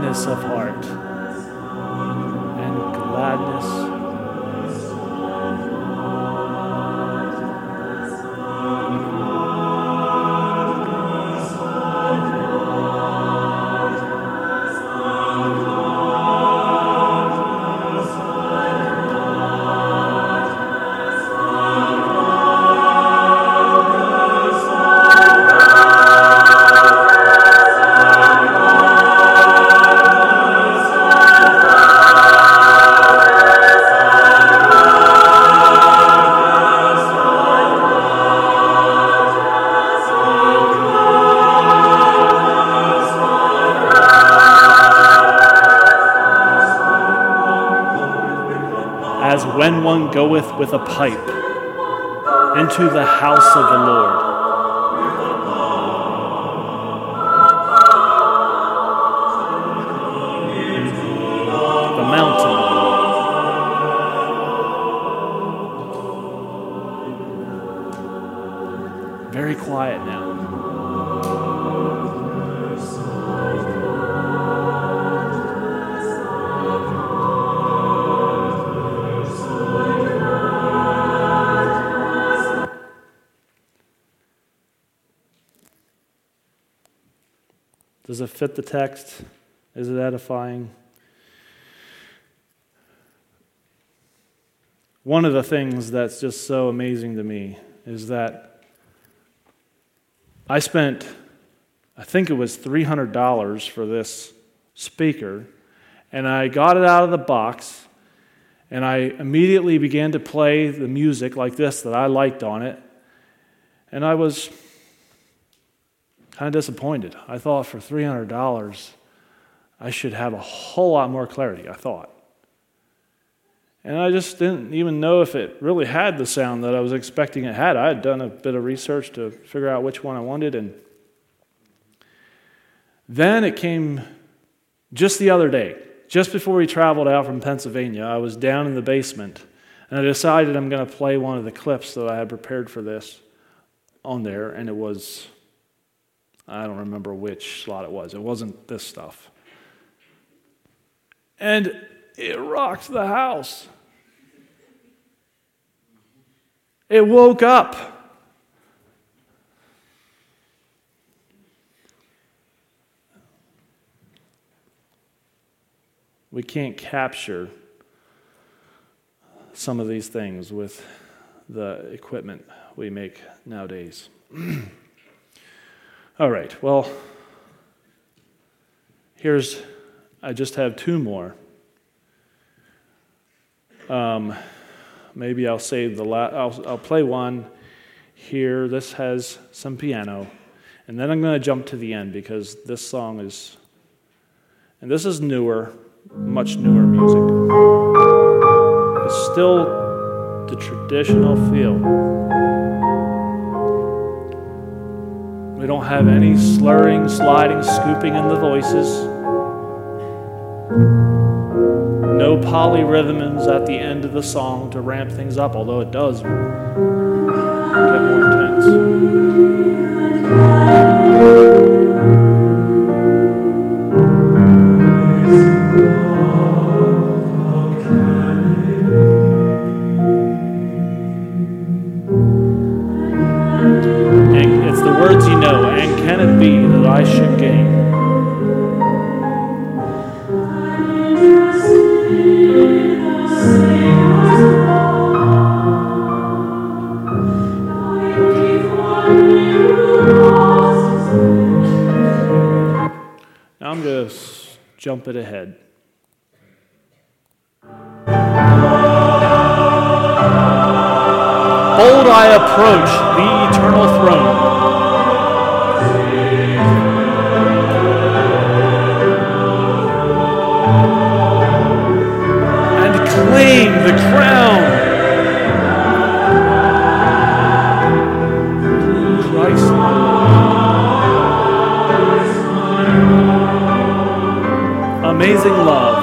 S1: lightness of heart and gladness. When one goeth with a pipe into the house of the Lord. The mountain of the Lord. Very quiet now. Does it fit the text? Is it edifying? One of the things that's just so amazing to me is that I spent, I think it was three hundred dollars for this speaker, and I got it out of the box, and I immediately began to play the music like this that I liked on it, and I was kind of disappointed. I thought for three hundred dollars, I should have a whole lot more clarity, I thought. And I just didn't even know if it really had the sound that I was expecting it had. I had done a bit of research to figure out which one I wanted, and then it came just the other day, just before we traveled out from Pennsylvania. I was down in the basement, and I decided I'm going to play one of the clips that I had prepared for this on there, and it was, I don't remember which slot it was. It wasn't this stuff. And it rocked the house. It woke up. We can't capture some of these things with the equipment we make nowadays. All right, well, here's, I just have two more. Um, maybe I'll save the last, I'll, I'll play one here. This has some piano. And then I'm going to jump to the end because this song is, and this is newer, much newer music. It's still the traditional feel. We don't have any slurring, sliding, scooping in the voices. No polyrhythms at the end of the song to ramp things up, although it does get more intense. Words you know, and can it be that I should gain? Now I'm going to jump it ahead. Bold I approach the eternal throne. Claim the crown. Christ. Amazing love.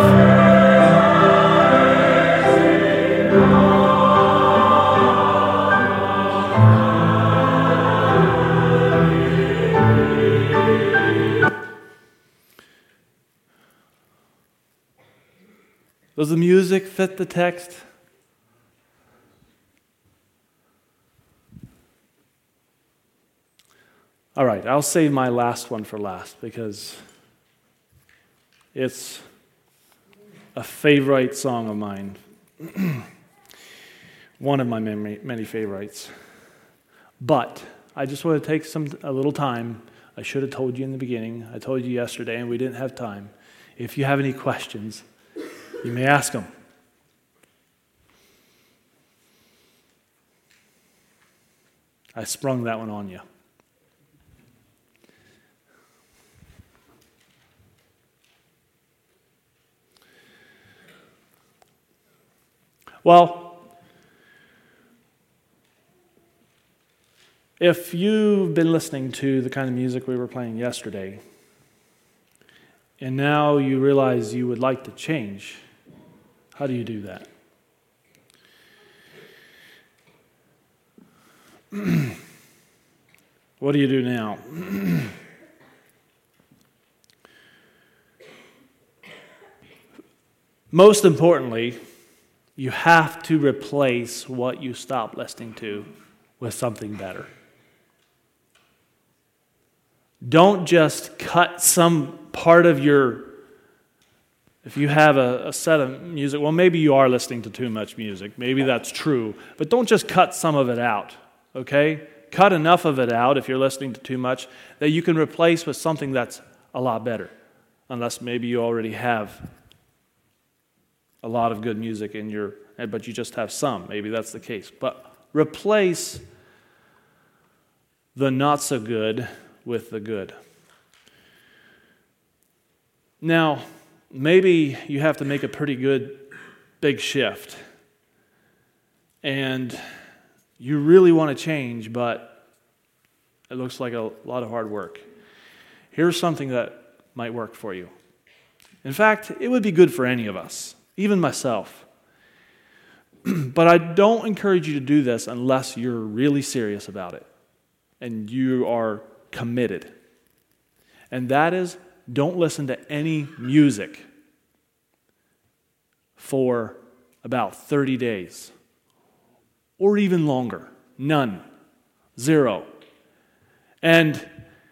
S1: Does the music fit the text? All right, I'll save my last one for last because it's a favorite song of mine. One of my many, many favorites. But I just want to take some a little time. I should have told you in the beginning. I told you yesterday, and we didn't have time. If you have any questions, you may ask them. I sprung that one on you. Well, if you've been listening to the kind of music we were playing yesterday, and now you realize you would like to change, how do you do that? What do you do now? Most importantly, you have to replace what you stopped listening to with something better. Don't just cut some part of your, if you have a, a set of music, well, maybe you are listening to too much music. Maybe that's true. But don't just cut some of it out, okay? Cut enough of it out if you're listening to too much that you can replace with something that's a lot better. Unless maybe you already have a lot of good music in your, but you just have some. Maybe that's the case. But replace the not so good with the good. Now, maybe you have to make a pretty good big shift. And you really want to change, but it looks like a lot of hard work. Here's something that might work for you. In fact, it would be good for any of us. Even myself. But I don't encourage you to do this unless you're really serious about it and you are committed. And that is, don't listen to any music for about thirty days or even longer. None. Zero. And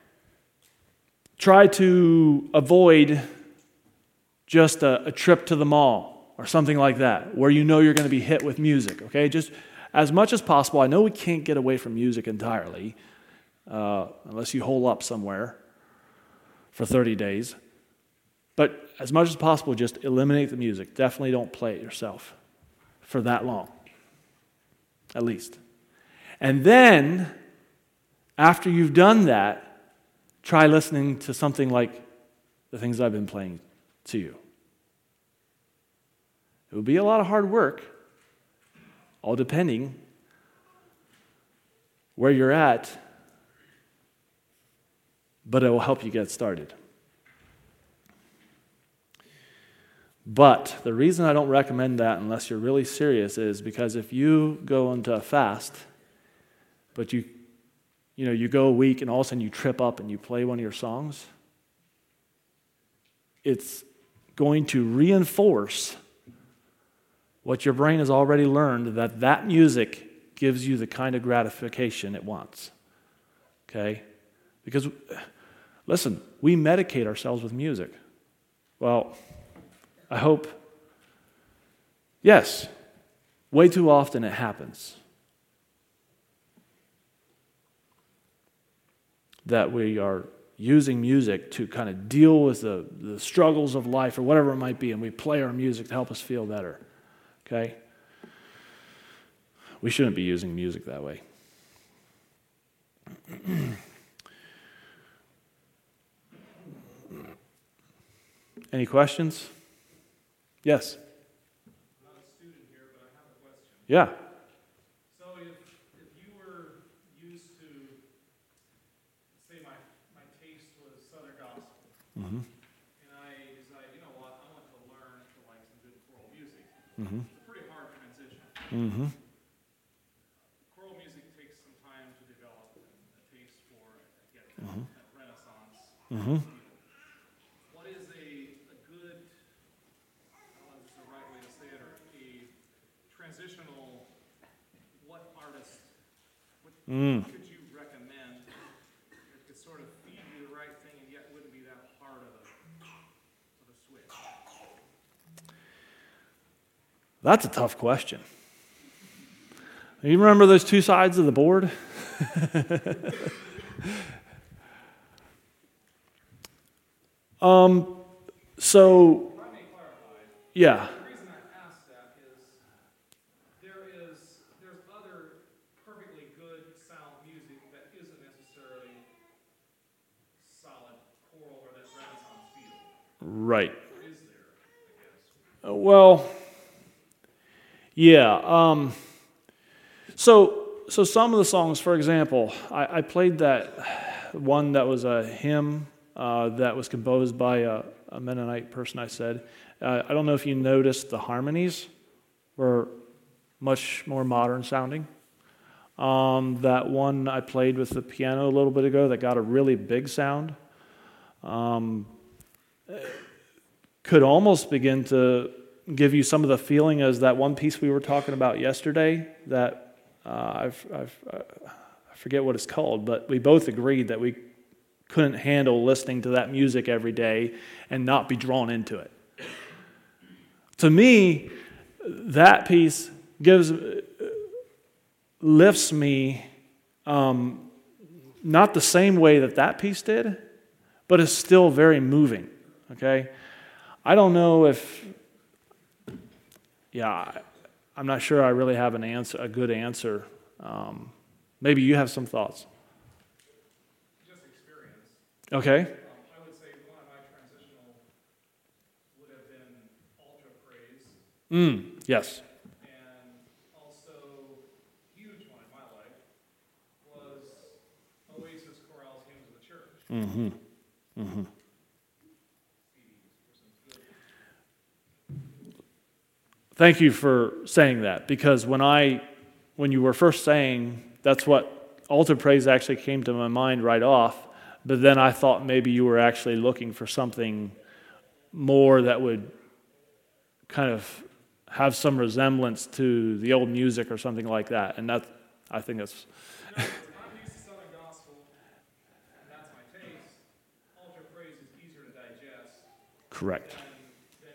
S1: try to avoid just a, a trip to the mall or something like that, where you know you're going to be hit with music, okay? Just as much as possible. I know we can't get away from music entirely, uh, unless you hole up somewhere for thirty days. But as much as possible, just eliminate the music. Definitely don't play it yourself for that long, at least. And then, after you've done that, try listening to something like the things I've been playing to you. It will be a lot of hard work, all depending where you're at, but it will help you get started. But the reason I don't recommend that unless you're really serious is because if you go into a fast, but you you know, you go a week and all of a sudden you trip up and you play one of your songs, it's going to reinforce what your brain has already learned, that that music gives you the kind of gratification it wants. Okay? Because, listen, we medicate ourselves with music. Well, I hope, yes, way too often it happens that we are using music to kind of deal with the, the struggles of life or whatever it might be, and we play our music to help us feel better. Okay? We shouldn't be using music that way. Any questions? Yes?
S4: I'm not a student here, but I have a question.
S1: Yeah.
S4: So if if you were used to, say my, my taste was Southern gospel,
S1: Mm-hmm.
S4: and I decided, you know what, I want to learn to like some good choral music.
S1: Mm-hmm.
S4: It's a pretty hard transition.
S1: Mm-hmm.
S4: Choral music takes some time to develop and a taste for again,
S1: Mhm.
S4: that Renaissance.
S1: Mm-hmm.
S4: What is a, a good, I don't know if it's the right way transitional, what artist, what
S1: Mm.
S4: could you recommend that could sort of feed you the right thing and yet wouldn't be that hard of a, of a switch?
S1: That's a tough question. You remember those two sides of the board? um, so,
S4: If I may clarify,
S1: yeah.
S4: the reason I ask that is there is there's other perfectly good sound music that isn't necessarily solid choral or that Renaissance feel.
S1: Right.
S4: Or is there, I guess?
S1: Uh, Well, yeah. Um, so, so some of the songs, for example, I, I played that one that was a hymn uh, that was composed by a, a Mennonite person. I said, uh, I don't know if you noticed the harmonies were much more modern sounding. Um, that one I played with the piano a little bit ago that got a really big sound. Um, could almost begin to give you some of the feeling as that one piece we were talking about yesterday that uh, I've, I've, uh, I forget what it's called, but we both agreed that we couldn't handle listening to that music every day and not be drawn into it. To me, that piece gives lifts me um, not the same way that that piece did, but it's still very moving. Okay, I don't know if, yeah, I'm not sure I really have an answer, a good answer. Um, maybe you have some thoughts.
S4: Just experience.
S1: Okay.
S4: Um, I would say one of my transitional would have been Ultra Praise,
S1: Mm, yes.
S4: and also huge one in my life was Oasis Chorale's Hymns of the Church.
S1: Mm-hmm. Mm-hmm. Thank you for saying that, because when I, when you were first saying, that's what altar praise actually came to my mind right off, but then I thought maybe you were actually looking for something more that would kind of have some resemblance to the old music or something like that, and that, I think that's...
S4: I'm used to Southern gospel, and that's my taste. Ultra Praise is easier to digest
S1: Correct.
S4: than,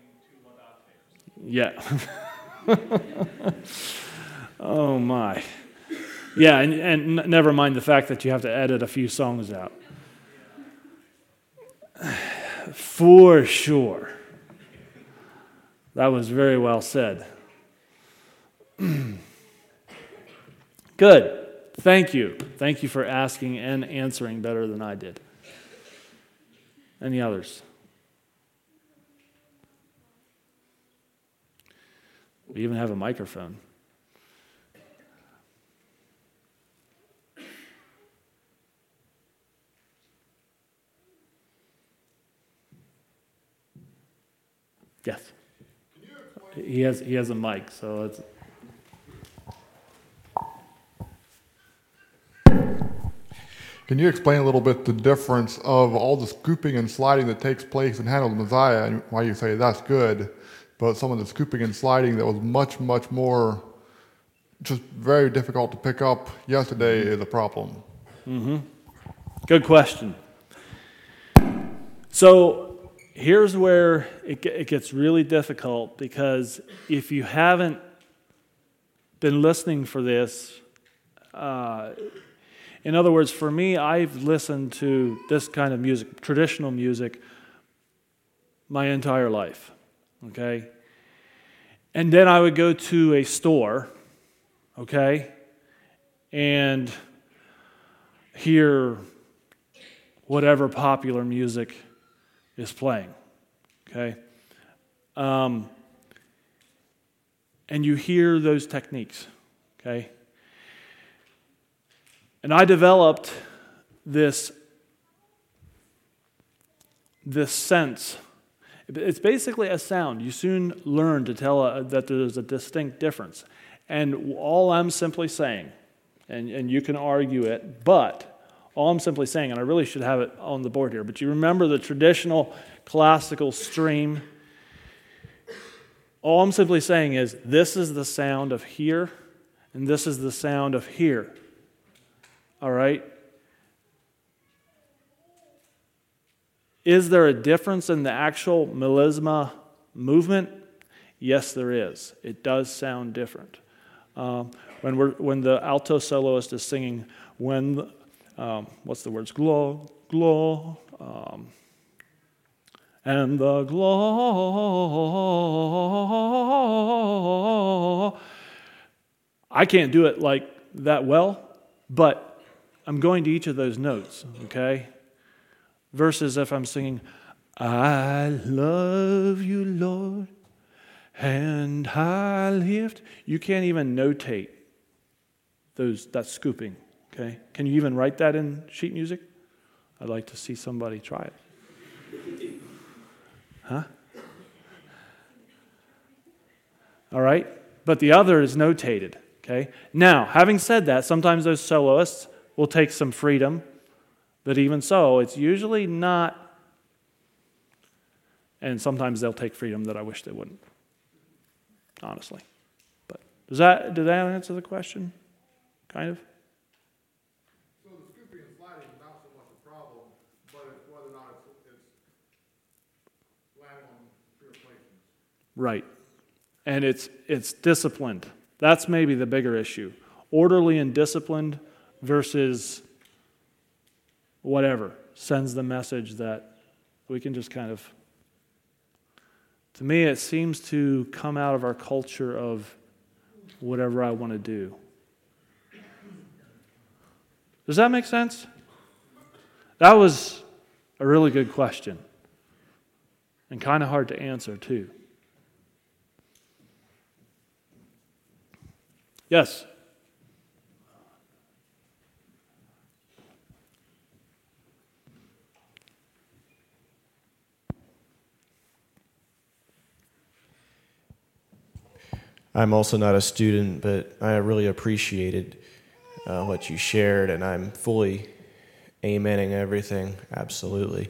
S4: than going to Lot Taters.
S1: Yeah. Oh my. Yeah, and, and n- never mind the fact that you have to edit a few songs out. For sure. That was very well said. Good. Thank you. Thank you for asking and answering better than I did. Any others? We even have a microphone. Yes. He has he has a mic, so it's.
S5: Can you explain a little bit the difference of all the scooping and sliding that takes place in Handel's Messiah, and why you say that's good, but some of the scooping and sliding that was much, much more just very difficult to pick up yesterday is a problem?
S1: Mm-hmm. Good question. So here's where it, it gets really difficult, because if you haven't been listening for this, uh, in other words, for me, I've listened to this kind of music, traditional music, my entire life, okay? And then I would go to a store, okay, and hear whatever popular music is playing, okay? Um, and you hear those techniques, okay? And I developed this, this sense. It's basically a sound. You soon learn to tell a, that there's a distinct difference. And all I'm simply saying, and, and you can argue it, but all I'm simply saying, and I really should have it on the board here, but you remember the traditional classical stream? All I'm simply saying is this is the sound of here, and this is the sound of here. All right? Is there a difference in the actual melisma movement? Yes, there is. It does sound different. Um, when we're when the alto soloist is singing, when the, um, what's the words? Glow, glow, um, and the glow. I can't do it like that well, but I'm going to each of those notes. Okay. Versus if I'm singing, I love you, Lord, and I lift. You can't even notate those that scooping, okay? Can you even write that in sheet music? I'd like to see somebody try it. Huh? All right? But the other is notated, okay? Now, having said that, sometimes those soloists will take some freedom. But even so, it's usually not, and sometimes they'll take freedom that I wish they wouldn't, honestly. But does that did that answer the question? Kind of?
S5: So the scooping and sliding is not so much a problem, but it's whether or not it's, it's landing on pure placements.
S1: Right. And it's it's disciplined. That's maybe the bigger issue. Orderly and disciplined versus whatever sends the message that we can just kind of, to me, it seems to come out of our culture of whatever I want to do. Does that make sense? That was a really good question and kind of hard to answer, too. Yes?
S6: I'm also not a student, but I really appreciated uh, what you shared, and I'm fully amening everything, absolutely.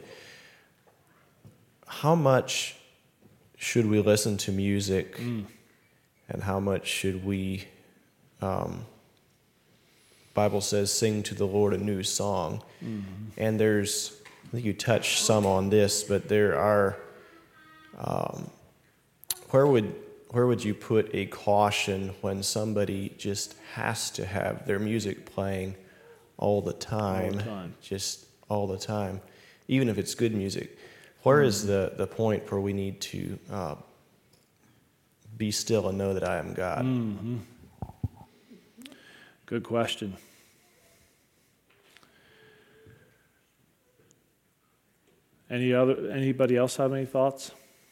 S6: How much should we listen to music, mm. and how much should we, um, Bible says, sing to the Lord a new song? Mm-hmm. And there's, I think you touched some on this, but there are, um, where would Where would you put a caution when somebody just has to have their music playing all the time, all the time. just all the time, even if it's good music? Where mm-hmm. is the, the point where we need to uh, be still and know that I am God?
S1: Mm-hmm. Good question. Any other? Anybody else have any thoughts?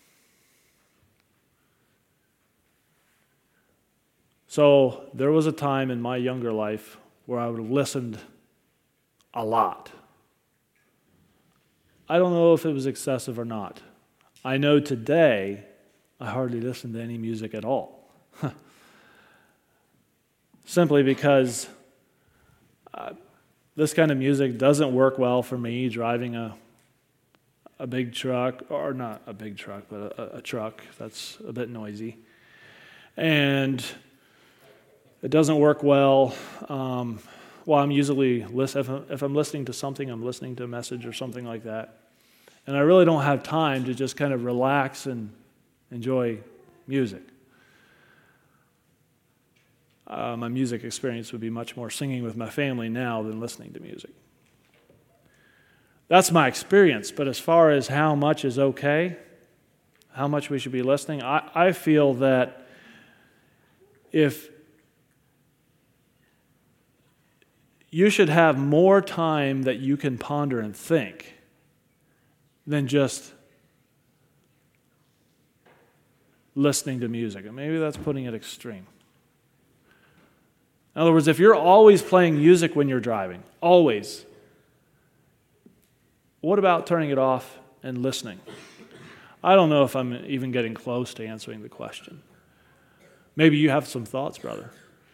S1: So there was a time in my younger life where I would have listened a lot. I don't know if it was excessive or not. I know today I hardly listen to any music at all. Simply because uh, this kind of music doesn't work well for me driving a a big truck, or not a big truck, but a, a truck that's a bit noisy. And it doesn't work well. Um, well, I'm usually, list- if, I'm, if I'm listening to something, I'm listening to a message or something like that. And I really don't have time to just kind of relax and enjoy music. Uh, my music experience would be much more singing with my family now than listening to music. That's my experience. But as far as how much is okay, how much we should be listening, I, I feel that if you should have more time that you can ponder and think than just listening to music. And maybe that's putting it extreme. In other words, if you're always playing music when you're driving, always, what about turning it off and listening? I don't know if I'm even getting close to answering the question. Maybe you have some thoughts, brother.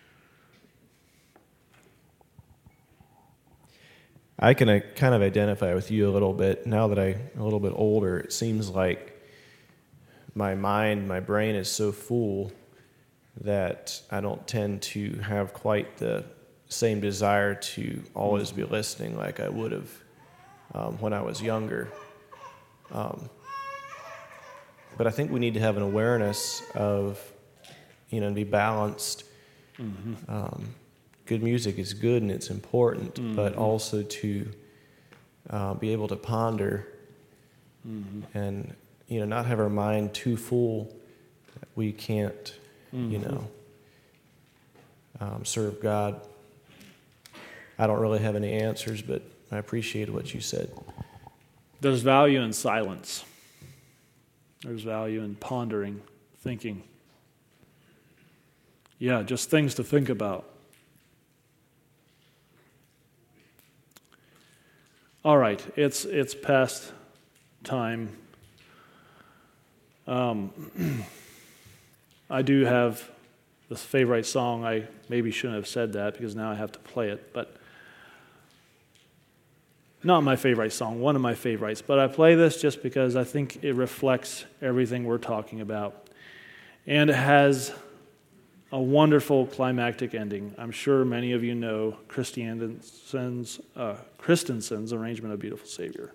S6: I can uh, kind of identify with you a little bit. Now that I'm a little bit older, it seems like my mind, my brain is so full that I don't tend to have quite the same desire to always be listening like I would have um, when I was younger. Um, but I think we need to have an awareness of, you know, and be balanced. Mm-hmm. Um, good music is good and it's important, mm-hmm. but also to uh, be able to ponder mm-hmm. and, you know, not have our mind too full that we can't, mm-hmm. you know, um, serve God. I don't really have any answers, but I appreciate what you said.
S1: There's value in silence. There's value in pondering, thinking. Yeah, just things to think about. All right, it's it's past time. Um, I do have this favorite song. I maybe shouldn't have said that because now I have to play it, but not my favorite song, one of my favorites. But I play this just because I think it reflects everything we're talking about. And it has a wonderful climactic ending. I'm sure many of you know Christensen's, uh, Christensen's arrangement of Beautiful Savior.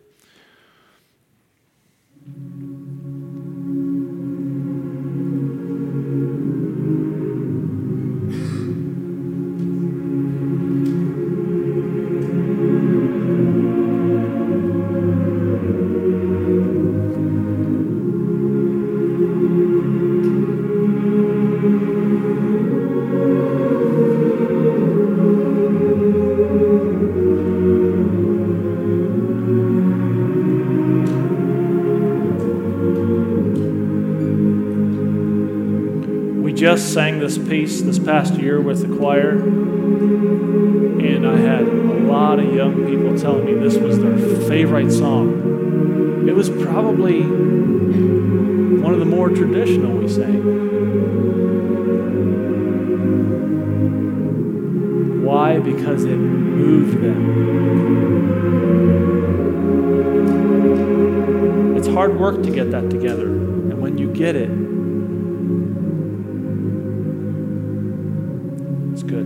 S1: Just sang this piece this past year with the choir, and I had a lot of young people telling me this was their favorite song. It was probably one of the more traditional we sang. Why? Because it moved them. It's hard work to get that together, and when you get it, good.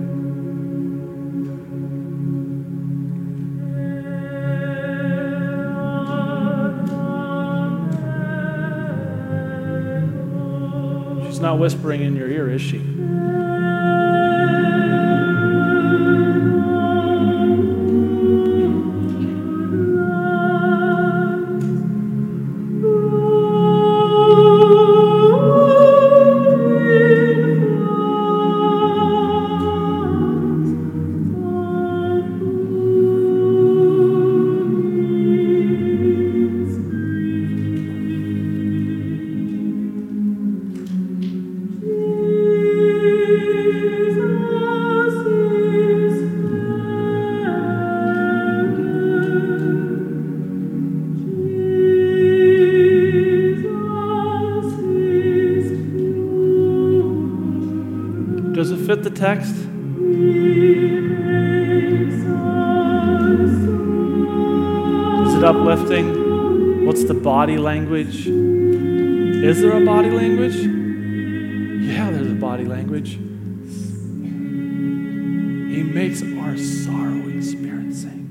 S1: She's not whispering in your ear, is she? Does it fit the text? Is it uplifting? What's the body language? Is there a body language? Yeah, there's a body language. He makes our sorrowing spirit sing.